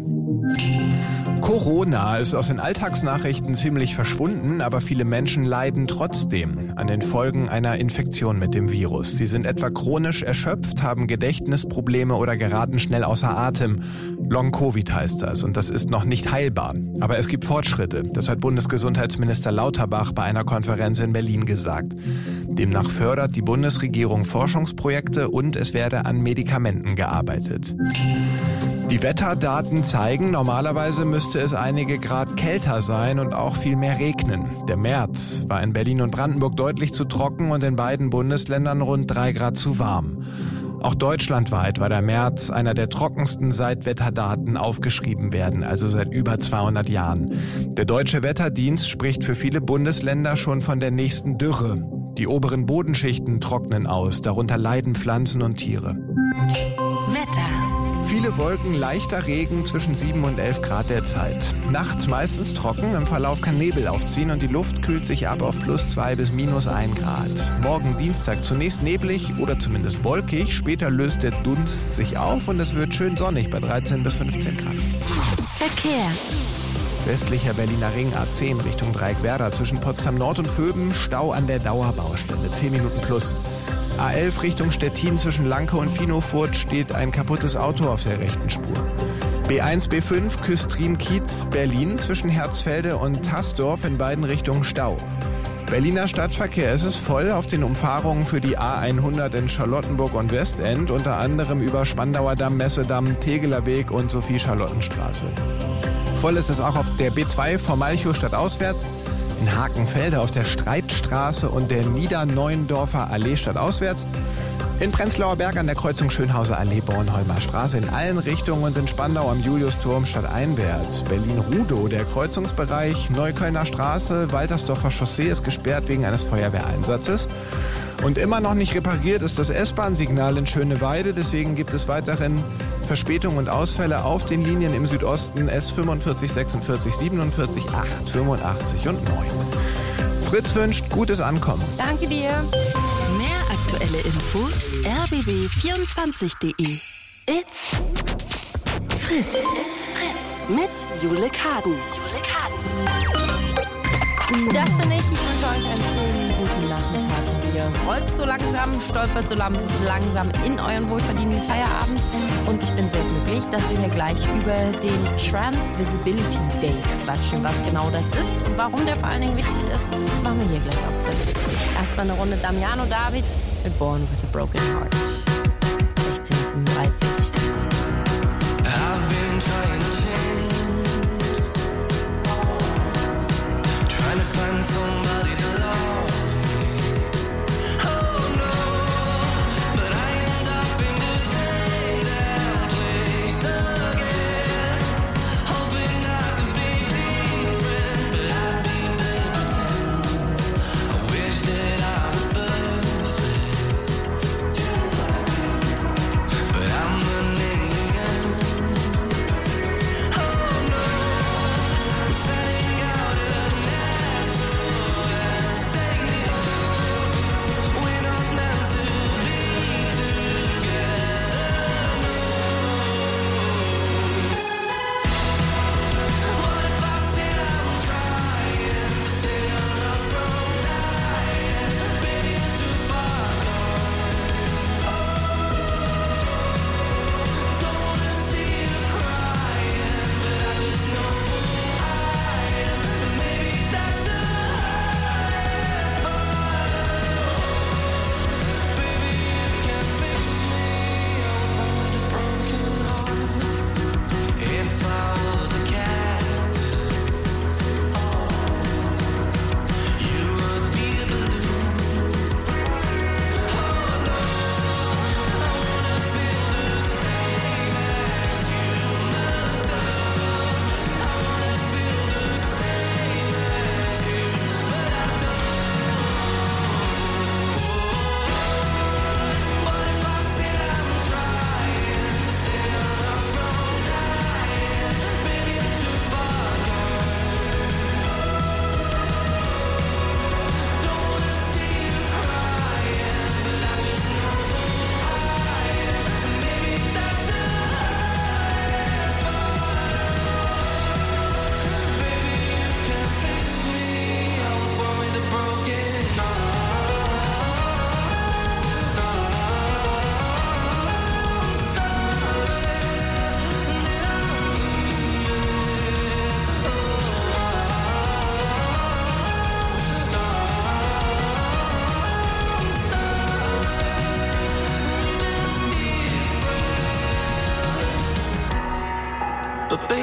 Corona ist aus den Alltagsnachrichten ziemlich verschwunden, aber viele Menschen leiden trotzdem an den Folgen einer Infektion mit dem Virus. Sie sind etwa chronisch erschöpft, haben Gedächtnisprobleme oder geraten schnell außer Atem. Long-Covid heißt das und das ist noch nicht heilbar. Aber es gibt Fortschritte, das hat Bundesgesundheitsminister Lauterbach bei einer Konferenz in Berlin gesagt. Demnach fördert die Bundesregierung Forschungsprojekte und es werde an Medikamenten gearbeitet. Die Wetterdaten zeigen, normalerweise müsste es einige Grad kälter sein und auch viel mehr regnen. Der März war in Berlin und Brandenburg deutlich zu trocken und in beiden Bundesländern rund 3 Grad zu warm. Auch deutschlandweit war der März einer der trockensten, seit Wetterdaten aufgeschrieben werden, also seit über 200 Jahren. Der Deutsche Wetterdienst spricht für viele Bundesländer schon von der nächsten Dürre. Die oberen Bodenschichten trocknen aus, darunter leiden Pflanzen und Tiere. Wetter. Viele Wolken, leichter Regen zwischen 7 und 11 Grad derzeit. Nachts meistens trocken, im Verlauf kann Nebel aufziehen und die Luft kühlt sich ab auf +2 bis -1 Grad. Morgen Dienstag zunächst neblig oder zumindest wolkig, später löst der Dunst sich auf und es wird schön sonnig bei 13 bis 15 Grad. Verkehr. Westlicher Berliner Ring A10 Richtung Dreieckwerder zwischen Potsdam Nord und Vöben, Stau an der Dauerbaustelle, 10 Minuten plus. A11 Richtung Stettin zwischen Lanke und Finofurt steht ein kaputtes Auto auf der rechten Spur. B1, B5 Küstrin-Kiez Berlin zwischen Herzfelde und Tassdorf in beiden Richtungen Stau. Berliner Stadtverkehr, es ist voll auf den Umfahrungen für die A100 in Charlottenburg und Westend, unter anderem über Spandauer Damm, Messedamm, Tegeler Weg und Sophie-Charlottenstraße. Voll ist es auch auf der B2 vor Malchow stadtauswärts, in Hakenfelde auf der Streitstraße und der Niederneuendorfer Allee stadtauswärts, in Prenzlauer Berg an der Kreuzung Schönhauser Allee, Bornholmer Straße in allen Richtungen und in Spandau am Juliusturm stadteinwärts. Berlin-Rudow, der Kreuzungsbereich Neuköllner Straße, Waltersdorfer Chaussee ist gesperrt wegen eines Feuerwehreinsatzes. Und immer noch nicht repariert ist das S-Bahn-Signal in Schöneweide, deswegen gibt es weiterhin Verspätungen und Ausfälle auf den Linien im Südosten S45, 46, 47, 8, 85 und 9. Fritz wünscht gutes Ankommen. Danke dir. Mehr aktuelle Infos rbb24.de. It's Fritz. It's Fritz. Mit Jule Kaden. Das bin ich. Ich wünsche euch einen schönen guten Nachmittag. Ihr rollt so langsam, stolpert so langsam in euren wohlverdienten Feierabend. Und ich bin sehr glücklich, dass wir hier gleich über den Trans Visibility Day quatschen. Was genau das ist und warum der vor allen Dingen wichtig ist, machen wir hier gleich auf Fritz. Erstmal eine Runde Damiano David mit Born with a Broken Heart. 16:35. I've been trying to change, trying to find somebody to love me. Oh no, but I end up in the same damn place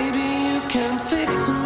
Maybe you can fix me.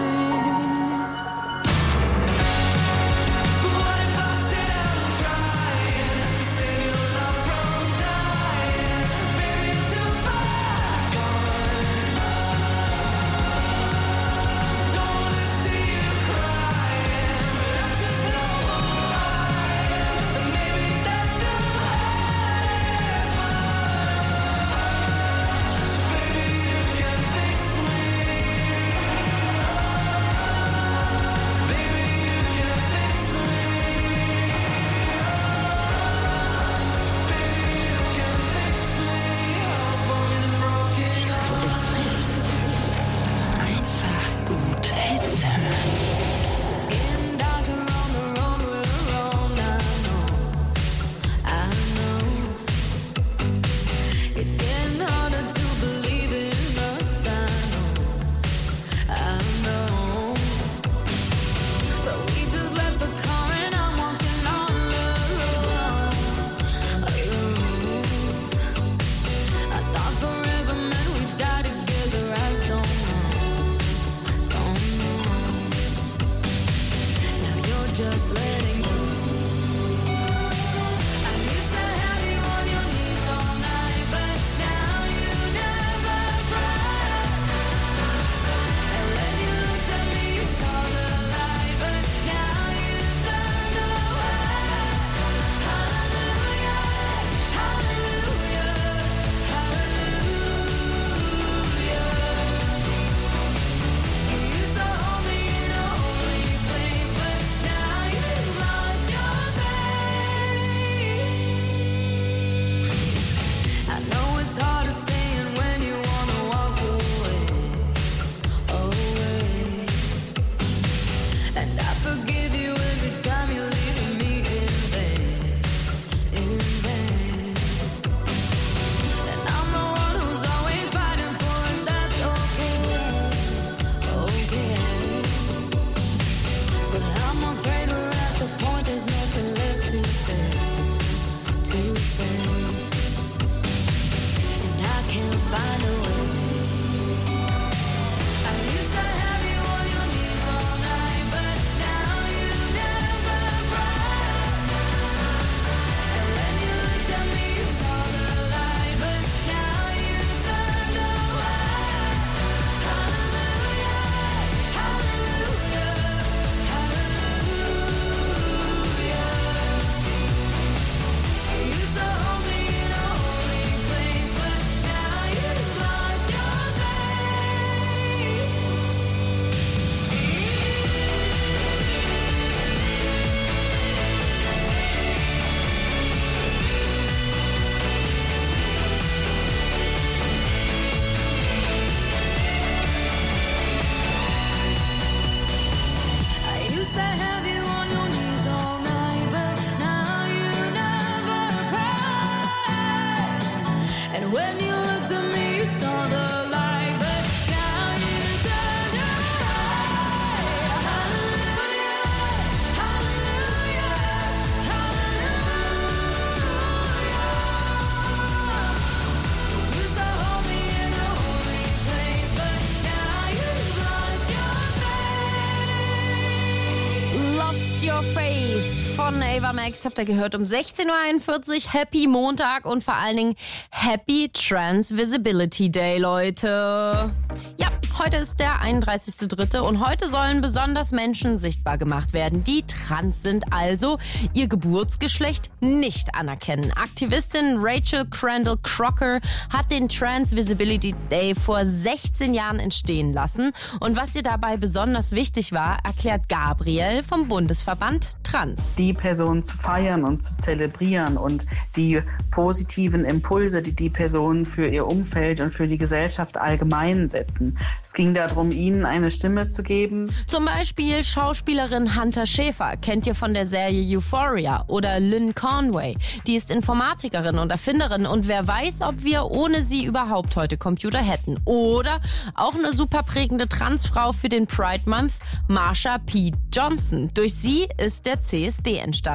Von Ava Max habt ihr gehört um 16.41 Uhr. Happy Montag und vor allen Dingen Happy Trans Visibility Day, Leute. Ja, heute ist der 31.3. und heute sollen besonders Menschen sichtbar gemacht werden, die trans sind, also ihr Geburtsgeschlecht nicht anerkennen. Aktivistin Rachel Crandall Crocker hat den Trans Visibility Day vor 16 Jahren entstehen lassen. Und was ihr dabei besonders wichtig war, erklärt Gabriel vom Bundesverband Trans. Die Person zu feiern und zu zelebrieren und die positiven Impulse, die die Personen für ihr Umfeld und für die Gesellschaft allgemein setzen. Es ging darum, ihnen eine Stimme zu geben. Zum Beispiel Schauspielerin Hunter Schäfer, kennt ihr von der Serie Euphoria, oder Lynn Conway, die ist Informatikerin und Erfinderin und wer weiß, ob wir ohne sie überhaupt heute Computer hätten. Oder auch eine super prägende Transfrau für den Pride Month, Marsha P. Johnson. Durch sie ist der CSD entstanden.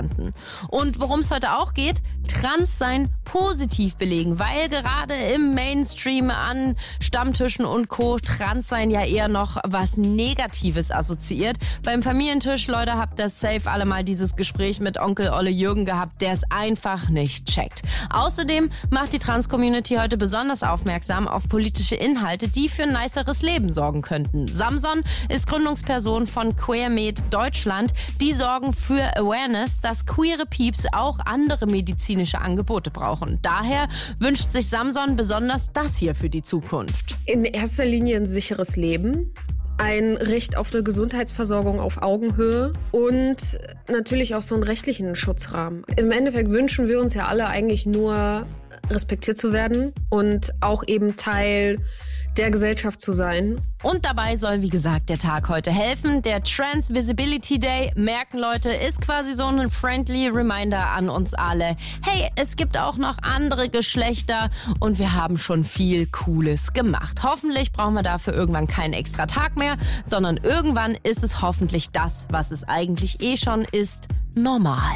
entstanden. Und worum es heute auch geht, Transsein positiv belegen, weil gerade im Mainstream an Stammtischen und Co. Transsein ja eher noch was Negatives assoziiert. Beim Familientisch, Leute, habt ihr safe alle mal dieses Gespräch mit Onkel Olle Jürgen gehabt, der es einfach nicht checkt. Außerdem macht die Trans-Community heute besonders aufmerksam auf politische Inhalte, die für ein niceres Leben sorgen könnten. Samson ist Gründungsperson von QueerMed Deutschland. Die sorgen für Awareness, dass queere Peeps auch andere medizinische Angebote brauchen. Daher wünscht sich Samson besonders das hier für die Zukunft. In erster Linie ein sicheres Leben, ein Recht auf eine Gesundheitsversorgung auf Augenhöhe und natürlich auch so einen rechtlichen Schutzrahmen. Im Endeffekt wünschen wir uns ja alle eigentlich nur, respektiert zu werden und auch eben Teil der Gesellschaft zu sein. Und dabei soll, wie gesagt, der Tag heute helfen. Der Trans Visibility Day, merken Leute, ist quasi so ein friendly Reminder an uns alle. Hey, es gibt auch noch andere Geschlechter und wir haben schon viel Cooles gemacht. Hoffentlich brauchen wir dafür irgendwann keinen extra Tag mehr, sondern irgendwann ist es hoffentlich das, was es eigentlich schon ist, normal.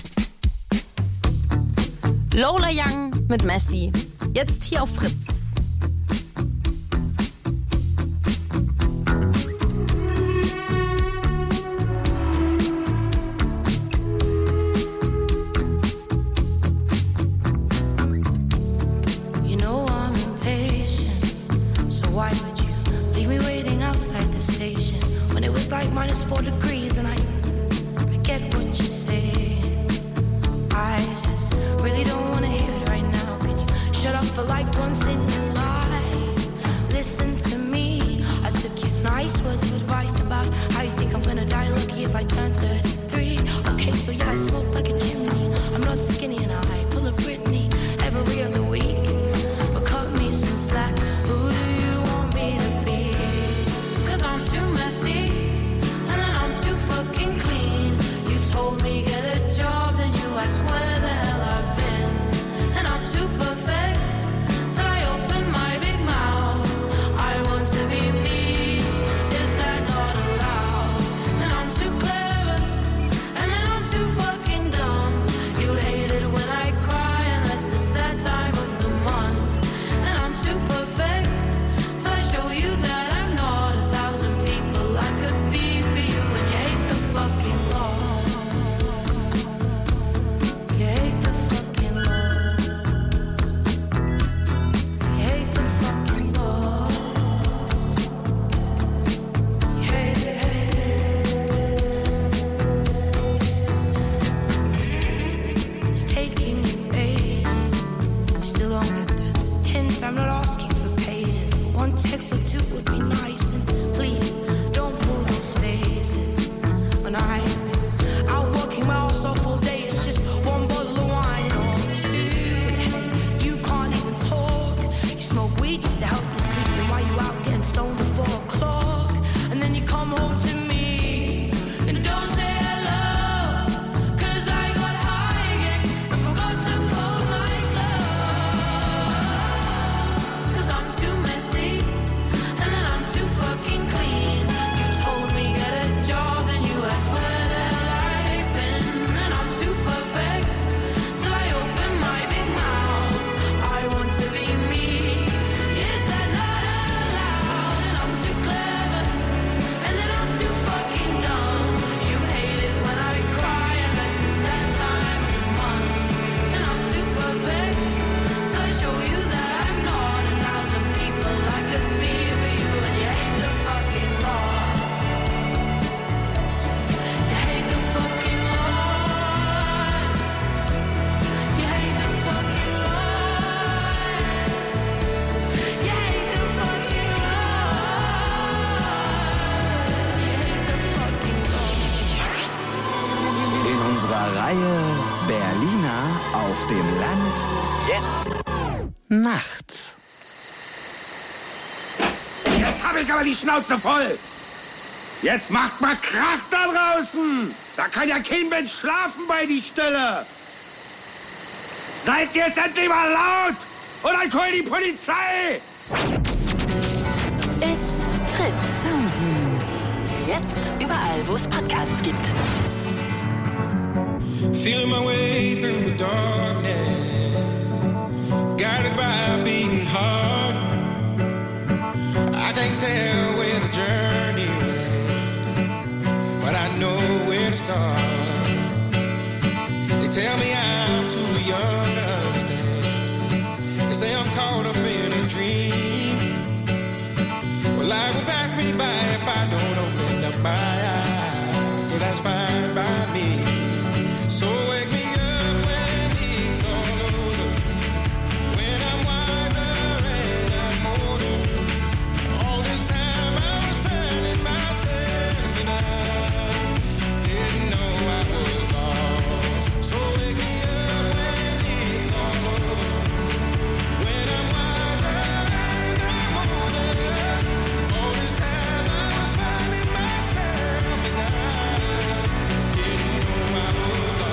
Lola Young mit Messi, jetzt hier auf Fritz. Like -4 degrees and I get what you're saying. I just really don't want to hear it right now. Can you shut up for like once in your life? Listen to me. I took your nice words of advice about how you think I'm gonna die lucky if I turn 33. Okay, so yeah, I smoke like a chimney. I'm not skinny and I pull a Britney every other week. But cut me some slack. Who do you want me to be? 'Cause I'm too messy. Fucking clean. You told me get a job, then you asked where the hell I've been. And I'm too perfect till I open my big mouth. I want to be me. Is that not allowed? And I'm too clever, and then I'm too fucking dumb. You hate it when I cry, unless it's that time of the month. And I'm too perfect till I show you that I'm not 1,000 people I could be for you. And you hate the fucking law. You hate the fucking law. You hate the fucking law. You hate it. It's taking you ages. You still don't get the hint. I'm not asking for pages. One text or two would be nice. And please don't pull those faces. When I've been out working my ass off all day, it's just one bottle of wine or two. But hey, you can't even talk. You smoke weed just to help you sleep. And while you out getting stoned at 4 o'clock, and then you come home to me and don't say hello. 'Cause I got high again and forgot to fold my clothes. 'Cause I'm too messy and then I'm too fucking clean. You told me get a job, then you asked where the hell I've been. And I'm too perfect till I open my big mouth. I want to be me. Is that not allowed? And I'm too clever, and then I'm too fucking dumb. You hate it when I cry, unless it's that time of the month. And I'm too perfect till I show you that I'm not 1,000 people I could be for you. And you hate the fucking law. You hate the fucking law. You hate the fucking law. You hate the fucking law. In unserer Reihe Berliner auf dem Land jetzt nachts. Jetzt habe ich aber die Schnauze voll. Jetzt macht mal Krach da draußen. Da kann ja kein Mensch schlafen bei die Stille. Seid jetzt endlich mal laut oder ich hol die Polizei. It's Fritz Sound News. Jetzt überall, wo es Podcasts gibt. feeling my way through the darkness, guided by a beating heart. I can't tell where the journey will end, but I know where to start. They tell me I'm too young to understand. They say I'm caught up in a dream. Well, life will pass me by if I don't open up my eyes. So that's fine by me. So wake me up when it's all over, when I'm wiser and I'm older. All this time I was finding myself and I didn't know I was lost. So wake me up when it's all over, when I'm wiser and I'm older. All this time I was finding myself and I didn't know I was lost.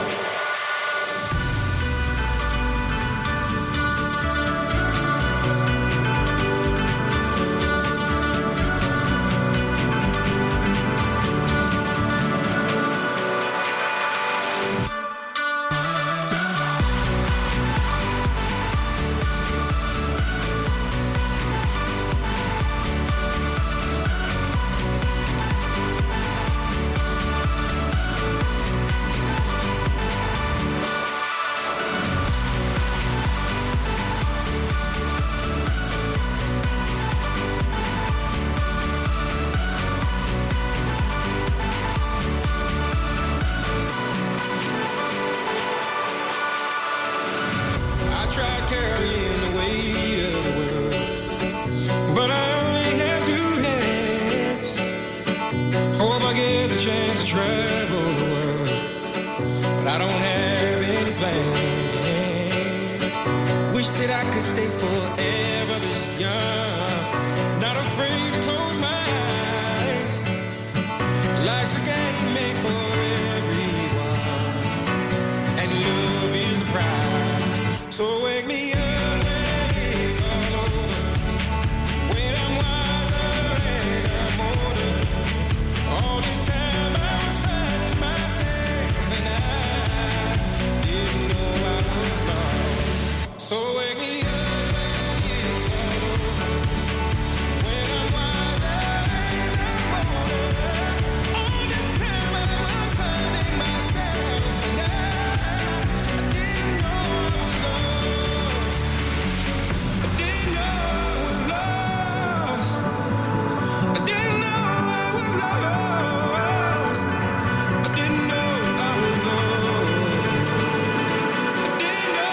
I tried carrying the weight of the world, but I only have two hands. Hope I get the chance to travel the world, but I don't have any plans. Wish that I could stay forever this young, not afraid to close my eyes. Life's a game made for everyone, and love is the prize. So wake me up when it's all over, when I'm wiser and I'm older. All this time I was finding myself and I didn't know I was lost. So wake me up when it's all over, when I'm wiser and I'm older. All this time I was finding myself and I didn't know I was lost. I didn't know I was lost. I didn't know I was lost. I didn't know I was lost. I didn't know.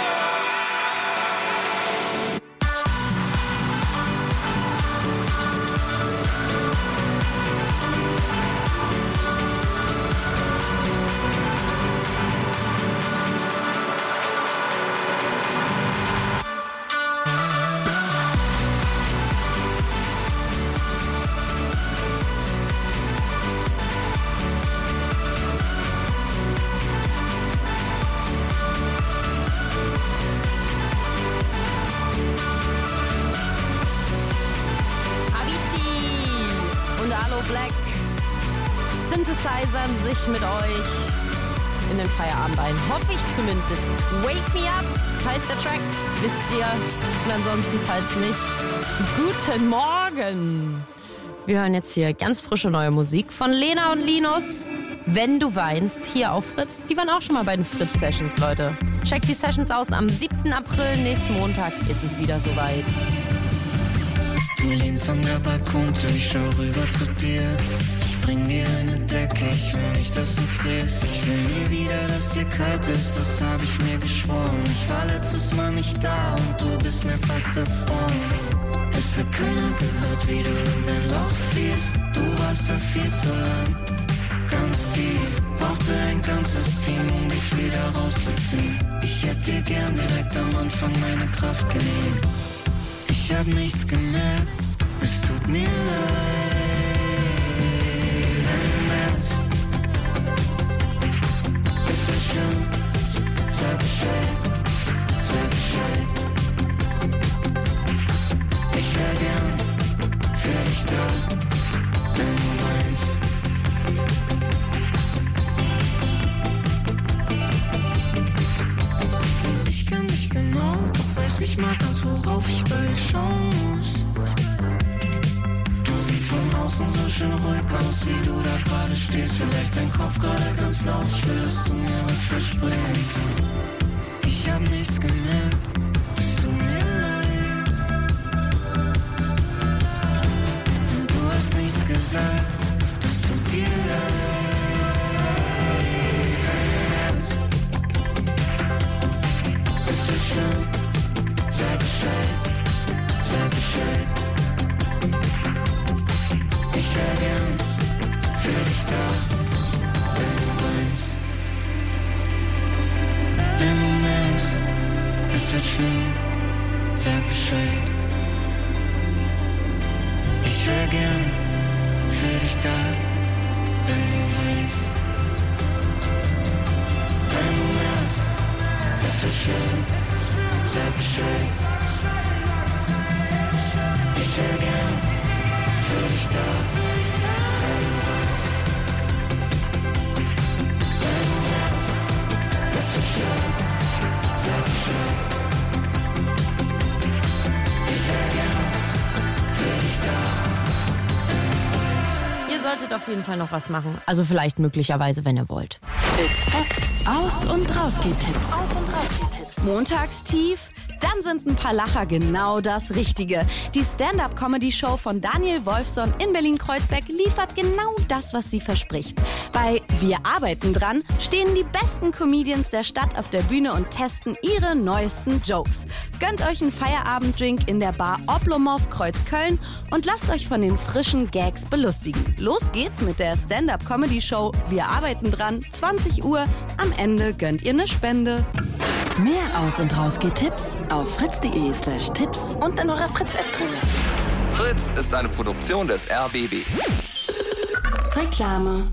Avicii und Alo Black synthesizern sich mit euch in den Feierabend ein. Hoffe ich zumindest. Wake Me Up heißt der Track, wisst ihr. Und ansonsten, falls nicht, guten Morgen. Wir hören jetzt hier ganz frische neue Musik von Lena und Linus. Wenn du weinst, hier auf Fritz. Die waren auch schon mal bei den Fritz-Sessions, Leute. Checkt die Sessions aus. Am 7. April, nächsten Montag, ist es wieder soweit. Du lehnst an der Balkontür, ich schau rüber zu dir. Ich bring dir eine Decke, ich will nicht, dass du frierst. Ich will nie wieder, dass dir kalt ist, das hab ich mir geschworen. Ich war letztes Mal nicht da und du bist mir fast erfroren. Es hat keiner gehört, wie du in dein Loch fielst. Du warst da viel zu lang, ganz tief. Brauchte ein ganzes Team, um dich wieder rauszuziehen. Ich hätte dir gern direkt am Anfang meine Kraft geliehen. Ich hab nichts gemerkt, es tut mir leid. Wenn du merkst, es wird schlimm, sag Bescheid, sag Bescheid. Ich wär gern für dich da, wenn du weißt. weiß, ich mag das, worauf ich bei dir schauen muss. Du siehst von außen so schön ruhig aus, wie du da gerade stehst. Vielleicht dein Kopf gerade ganz laut, ich will, dass du mir was versprichst. Ich hab nichts gemerkt, es tut mir leid. Und du hast nichts gesagt, das tut dir leid. Es wird schön, sag Bescheid, sag Bescheid. Ich wär gern für dich da, wenn du weißt. Wenn du merkst, es wird schön, sag Bescheid. Ich wär gern für dich da, wenn du weißt. Wenn du merkst, es wird schön, sag Bescheid. Ich wär gern für dich da, wenn du weißt. Wenn du merkst, es wird schön, sag Bescheid. Ich wär gern für dich da. Ihr solltet auf jeden Fall noch was machen. Also vielleicht möglicherweise, wenn ihr wollt. It's Fritz. Aus- und Rausgeht-Tipps. Montags tief, dann sind ein paar Lacher genau das Richtige. Die Stand-Up-Comedy-Show von Daniel Wolfson in Berlin-Kreuzberg liefert genau das, was sie verspricht. Bei Wir arbeiten dran stehen die besten Comedians der Stadt auf der Bühne und testen ihre neuesten Jokes. Gönnt euch einen Feierabenddrink in der Bar Oblomov Kreuzköln und lasst euch von den frischen Gags belustigen. Los geht's mit der Stand-Up-Comedy-Show Wir arbeiten dran, 20 Uhr. Am Ende gönnt ihr eine Spende. Mehr Aus- und Rausgeht-Tipps auf fritz.de/Tipps und in eurer Fritz-App drin. Fritz ist eine Produktion des RBB. Reklame.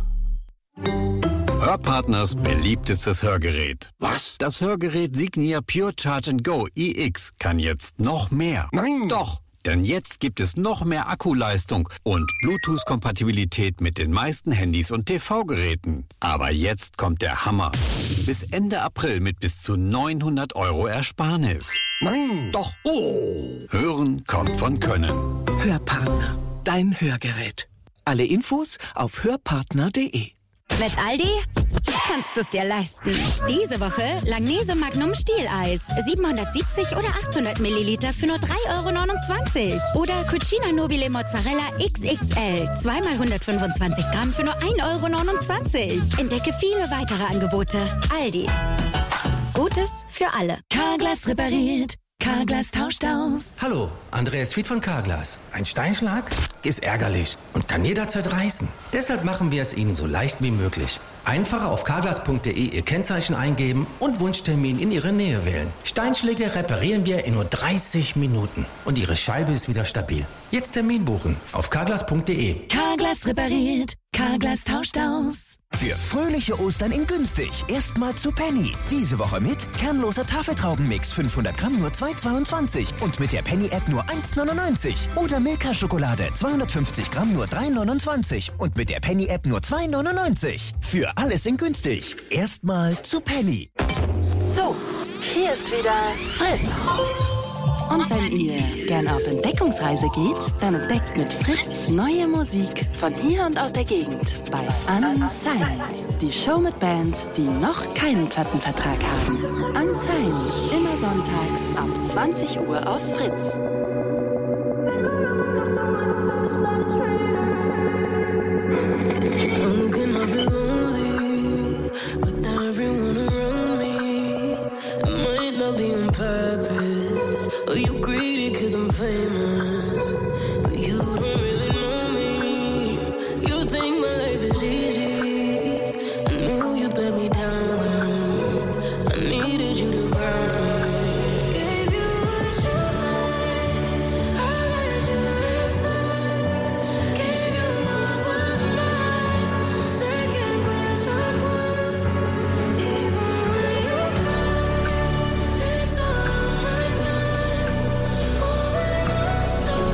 Hörpartners beliebtestes Hörgerät. Was? Das Hörgerät Signia Pure Charge & Go iX kann jetzt noch mehr. Nein! Doch! Denn jetzt gibt es noch mehr Akkuleistung und Bluetooth-Kompatibilität mit den meisten Handys und TV-Geräten. Aber jetzt kommt der Hammer. Bis Ende April mit bis zu 900 € Ersparnis. Nein! Doch! Oh! Hören kommt von Können. Hörpartner. Dein Hörgerät. Alle Infos auf hörpartner.de. Mit Aldi kannst du es dir leisten. Diese Woche Langnese Magnum Stieleis. 770 oder 800 Milliliter für nur 3,29 €. Oder Cucina Nobile Mozzarella XXL. 2x 125 Gramm für nur 1,29 €. Entdecke viele weitere Angebote. Aldi. Gutes für alle. Carglass repariert. Carglass tauscht aus. Hallo, Andreas Fied von Carglass. Ein Steinschlag ist ärgerlich und kann jederzeit reißen. Deshalb machen wir es Ihnen so leicht wie möglich. Einfach auf carglass.de Ihr Kennzeichen eingeben und Wunschtermin in Ihre Nähe wählen. Steinschläge reparieren wir in nur 30 Minuten und Ihre Scheibe ist wieder stabil. Jetzt Termin buchen auf carglass.de. Carglass repariert. Carglass tauscht aus. Für fröhliche Ostern in günstig. Erstmal zu Penny. Diese Woche mit kernloser Tafeltraubenmix 500 Gramm nur 2,22 und mit der Penny-App nur 1,99. Oder Milka-Schokolade 250 Gramm nur 3,29 und mit der Penny-App nur 2,99. Für alles in günstig. Erstmal zu Penny. So, hier ist wieder Fritz. Und wenn ihr gerne auf Entdeckungsreise geht, dann entdeckt mit Fritz neue Musik von hier und aus der Gegend bei Unsigned. Die Show mit Bands, die noch keinen Plattenvertrag haben. Unsigned, immer sonntags ab 20 Uhr auf Fritz. Oh, you greedy 'cause I'm famous, but you don't really know me. You think my life is easy. I knew you'd let me down. I needed you to ground me. Gave you what you like, I let you inside. Gave you what was mine, second glass of wine. Even when you cry, it's all my time. Oh, and I'm so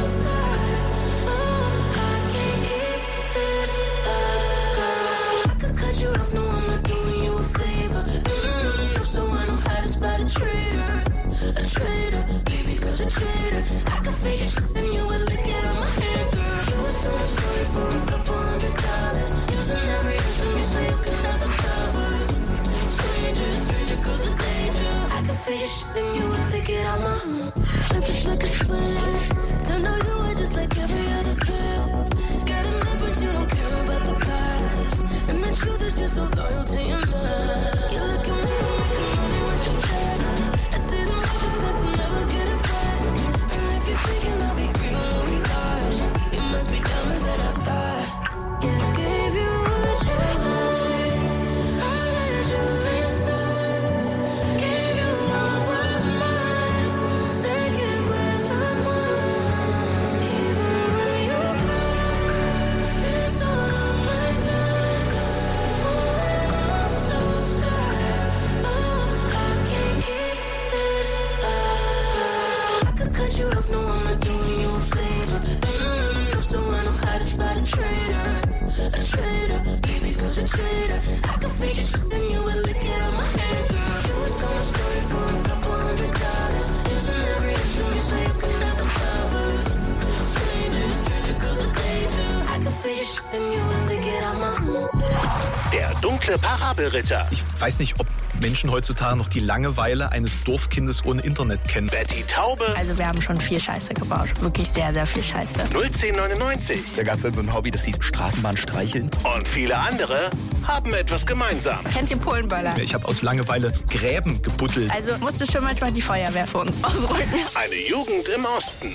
traitor, baby, cause a traitor. I could fake your shit and you would lick it on my hand, girl. You were selling story for a couple $100. Using every inch of me so you can have the covers. Stranger, goes the danger. I could fake your shit and you would lick it on my flip just like a switch. Turn out you were just like every other pill. Got a name but you don't care about the past. And the truth is you're so loyal to your man. You look at me and make it funny with the check. I didn't make the sense to never get it back. And if you're thinking I'll be green when we lost, you must be dumber than I thought. Gave you what you like, I let you inside. Gave you all of mine, second glass of wine. Even when you cry, it's all on my time. Oh, and I'm so tired. Oh, I can't keep this up. I could cut you off, no, I'm not doing you a favor. Ain't around enough, so I know how to spot a traitor. A traitor, baby, cause a traitor. I could fake your shit and you would lick it on my hand, girl. You were selling story for a couple $100. Using every inch of me so you can have the covers. Stranger, goes the danger. I could fake your shit and you would lick it on my Der dunkle Parabelritter. Ich weiß nicht, ob Menschen heutzutage noch die Langeweile eines Dorfkindes ohne Internet kennen. Betty Taube. Also wir haben schon viel Scheiße gebaut. Wirklich sehr, sehr viel Scheiße. 01099. Da gab es dann so ein Hobby, das hieß Straßenbahn streicheln. Und viele andere haben etwas gemeinsam. Kennt ihr Polenböller? Ich habe aus Langeweile Gräben gebuddelt. Also musste schon manchmal die Feuerwehr für uns ausrücken. Eine Jugend im Osten.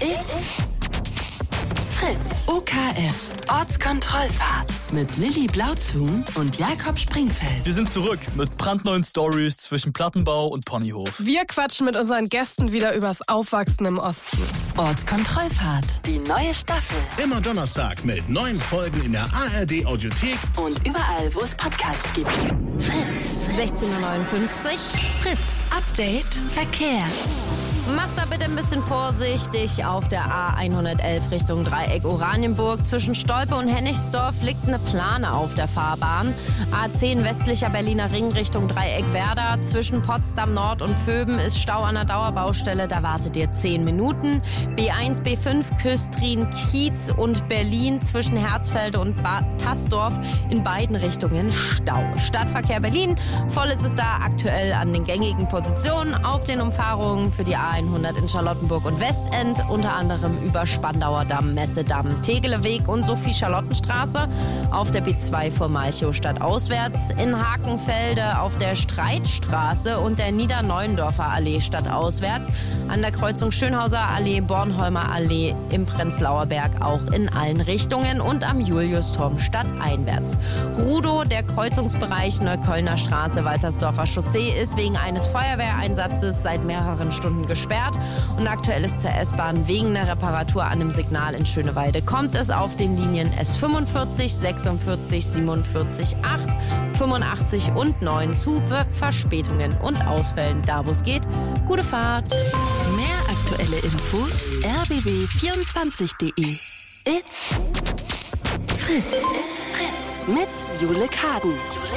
Fritz. OKF. Ortskontrollfahrt. Mit Lilly Blauzun und Jakob Springfeld. Wir sind zurück mit brandneuen Stories zwischen Plattenbau und Ponyhof. Wir quatschen mit unseren Gästen wieder übers Aufwachsen im Osten. Ortskontrollfahrt. Die neue Staffel. Immer Donnerstag mit neuen Folgen in der ARD Audiothek. Und überall, wo es Podcasts gibt. Fritz. 16.59 Uhr. Fritz. Update Verkehr. Macht da bitte ein bisschen vorsichtig. Auf der A111 Richtung Dreieck Oranienburg zwischen Stolpe und Hennigsdorf liegt eine Plane auf der Fahrbahn. A10 westlicher Berliner Ring Richtung Dreieck Werder. Zwischen Potsdam Nord und Vöben ist Stau an der Dauerbaustelle. Da wartet ihr 10 Minuten. B1, B5 Küstrin, Kiez und Berlin zwischen Herzfelde und Bad Tassdorf in beiden Richtungen Stau. Stadtverkehr Berlin. Voll ist es da aktuell an den gängigen Positionen auf den Umfahrungen für die A100 in Charlottenburg und Westend, unter anderem über Spandauer Damm, Messedamm, Tegeleweg und Sophie-Charlottenstraße, auf der B2 vor Malchow stadtauswärts, in Hakenfelde auf der Streitstraße und der Niederneuendorfer Allee stadtauswärts, an der Kreuzung Schönhauser Allee, Bornholmer Allee im Prenzlauer Berg auch in allen Richtungen und am Juliusturm stadteinwärts. Rudow, der Kreuzungsbereich Neuköllner Straße, Waltersdorfer Chaussee ist wegen eines Feuerwehreinsatzes seit mehreren Stunden gesperrt und aktuell ist zur S-Bahn wegen einer Reparatur an dem Signal in Schöneweide kommt es auf den Linien S45, 46, 47, 8, 85 und 9 zu Verspätungen und Ausfällen. Da wo es geht, gute Fahrt. Mehr aktuelle Infos rbb24.de. It's Fritz. It's Fritz mit Jule Kaden.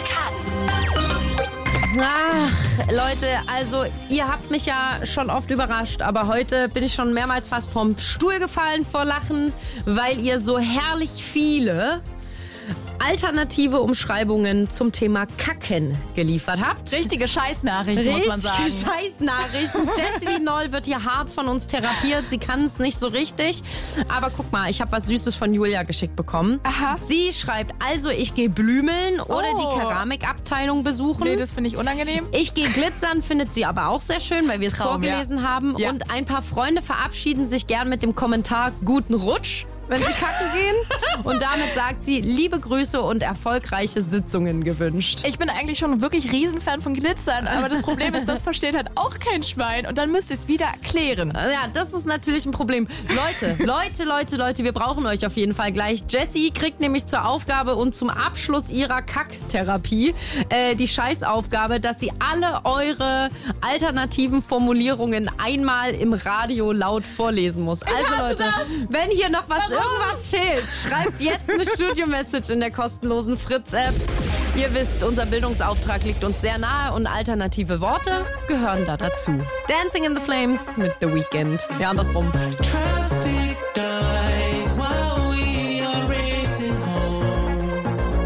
Ach, Leute, also ihr habt mich ja schon oft überrascht, aber heute bin ich schon mehrmals fast vom Stuhl gefallen vor Lachen, weil ihr so herrlich viele alternative Umschreibungen zum Thema Kacken geliefert habt. Richtige Scheißnachrichten, muss man sagen. Richtige Scheißnachrichten. Jessie Noll wird hier hart von uns therapiert. Sie kann es nicht so richtig. Aber guck mal, ich habe was Süßes von Julia geschickt bekommen. Aha. Sie schreibt, also ich gehe blümeln oder die Keramikabteilung besuchen. Nee, das finde ich unangenehm. Ich gehe glitzern, findet sie aber auch sehr schön, weil wir es vorgelesen haben. Ja. Und ein paar Freunde verabschieden sich gern mit dem Kommentar guten Rutsch, wenn sie kacken gehen. Und damit sagt sie, liebe Grüße und erfolgreiche Sitzungen gewünscht. Ich bin eigentlich schon wirklich Riesenfan von Glitzern, aber das Problem ist, das versteht halt auch kein Schwein und dann müsst ihr es wieder erklären. Ja, das ist natürlich ein Problem. Leute, wir brauchen euch auf jeden Fall gleich. Jessie kriegt nämlich zur Aufgabe und zum Abschluss ihrer Kacktherapie die Scheißaufgabe, dass sie alle eure alternativen Formulierungen einmal im Radio laut vorlesen muss. Also Leute, wenn hier noch irgendwas fehlt, schreibt jetzt eine Studio-Message in der kostenlosen Fritz-App. Ihr wisst, unser Bildungsauftrag liegt uns sehr nahe und alternative Worte gehören da dazu. Dancing in the Flames mit The Weeknd. Ja, andersrum. Traffic dies while we are racing home.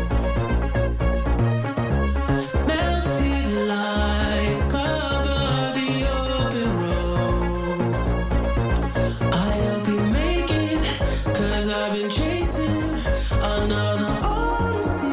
Melted lights cover the open road. I hope you make it, 'cause I've been chasing another odyssey.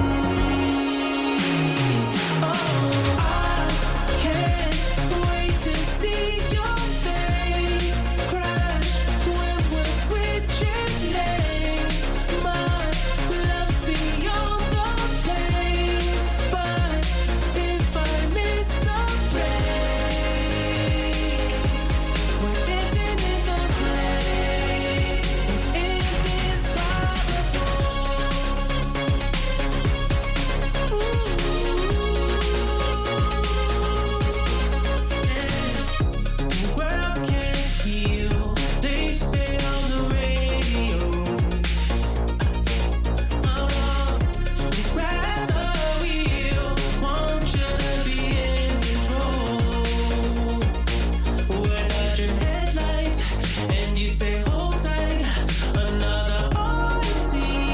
Oh, I can't wait to see your face crash when we're switching lanes. My love's beyond the pain, but if I miss the break, we're dancing in the flames. It's indescribable. The world can't heal, they say on the radio. So grab the wheel, want you to be in control. We're dodging headlights, and you say hold tight, another odyssey.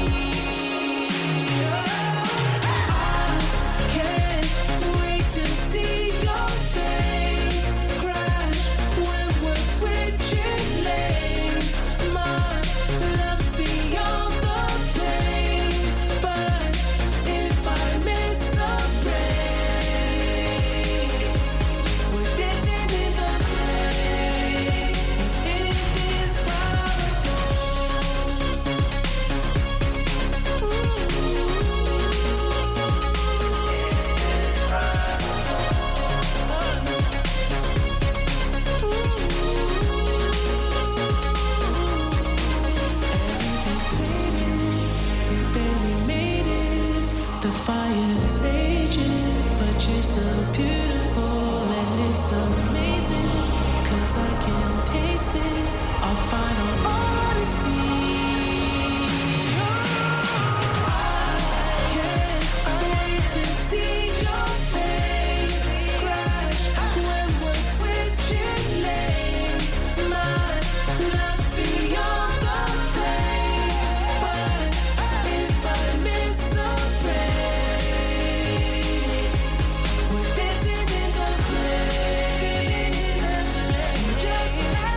I can't wait to see your face crash when we're switching lanes. My love's beyond the pain, but if I miss the break, we're dancing in the flames. It's Everything's fading, we barely made it. The fire's raging, but you're still beautiful, and it's amazing, 'cause I can taste it, our final odyssey. I can't wait to see your face crash when we're switching lanes. My love's beyond the pain, but if I miss the break, we're dancing in the flames. So just let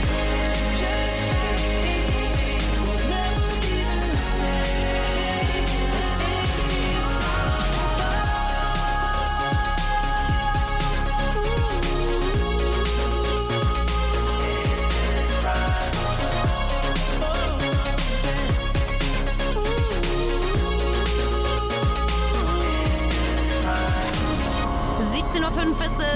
we'll never be the same. It's 17:05 Uhr ist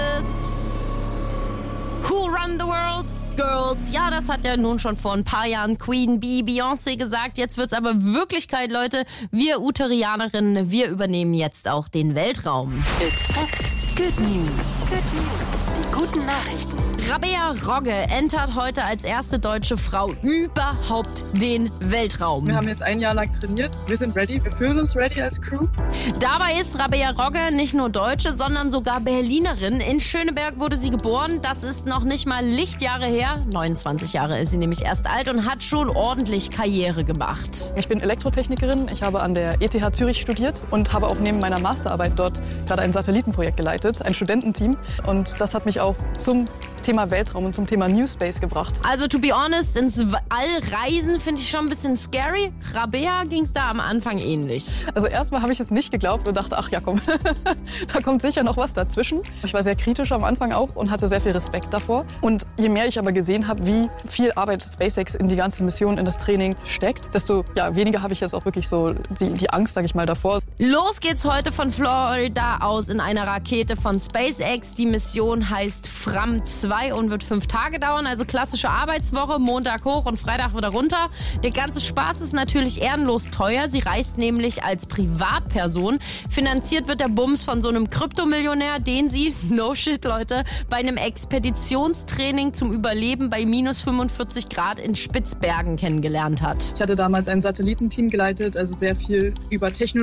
es. Who Run the World? Girls. Ja, das hat ja nun schon vor ein paar Jahren Queen Bee, Beyoncé gesagt. Jetzt wird's aber Wirklichkeit, Leute. Wir Uterianerinnen, wir übernehmen jetzt auch den Weltraum. It's Fritz. Good News. Good News. Die guten Nachrichten. Rabea Rogge entert heute als erste deutsche Frau überhaupt den Weltraum. Wir haben jetzt ein Jahr lang trainiert. Wir sind ready. Wir fühlen uns ready als Crew. Dabei ist Rabea Rogge nicht nur Deutsche, sondern sogar Berlinerin. In Schöneberg wurde sie geboren. Das ist noch nicht mal Lichtjahre her. 29 Jahre ist sie nämlich erst alt und hat schon ordentlich Karriere gemacht. Ich bin Elektrotechnikerin. Ich habe an der ETH Zürich studiert und habe auch neben meiner Masterarbeit dort gerade ein Satellitenprojekt geleitet, ein Studententeam. Und das hat mich auch zum Thema Weltraum und zum Thema New Space gebracht. Also to be honest, ins All reisen finde ich schon ein bisschen scary. Rabea ging es da am Anfang ähnlich. Also erstmal habe ich es nicht geglaubt und dachte, ach ja komm, da kommt sicher noch was dazwischen. Ich war sehr kritisch am Anfang auch und hatte sehr viel Respekt davor. Und je mehr ich aber gesehen habe, wie viel Arbeit SpaceX in die ganze Mission, in das Training steckt, desto weniger habe ich jetzt auch wirklich so die Angst, sage ich mal, davor. Los geht's heute von Florida aus in einer Rakete von SpaceX. Die Mission heißt Fram 2 und wird 5 Tage dauern. Also klassische Arbeitswoche, Montag hoch und Freitag wieder runter. Der ganze Spaß ist natürlich ehrenlos teuer. Sie reist nämlich als Privatperson. Finanziert wird der Bums von so einem Kryptomillionär, den sie, no shit Leute, bei einem Expeditionstraining zum Überleben bei minus 45 Grad in Spitzbergen kennengelernt hat. Ich hatte damals ein Satellitenteam geleitet, also sehr viel über Technologie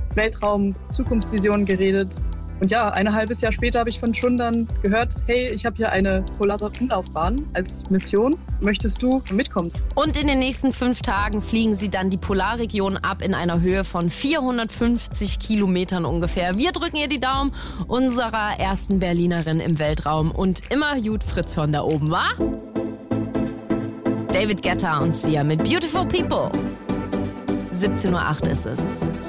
Weltraum, Zukunftsvisionen geredet. Und ja, ein halbes Jahr später habe ich von Shun dann gehört, hey, ich habe hier eine polare Umlaufbahn als Mission. Möchtest du mitkommen? Und in den nächsten 5 Tagen fliegen sie dann die Polarregion ab in einer Höhe von 450 Kilometern ungefähr. Wir drücken ihr die Daumen, unserer ersten Berlinerin im Weltraum. Und immer gut Fritzhorn da oben, wa? David Guetta und Sia mit Beautiful People. 17:08 Uhr ist es.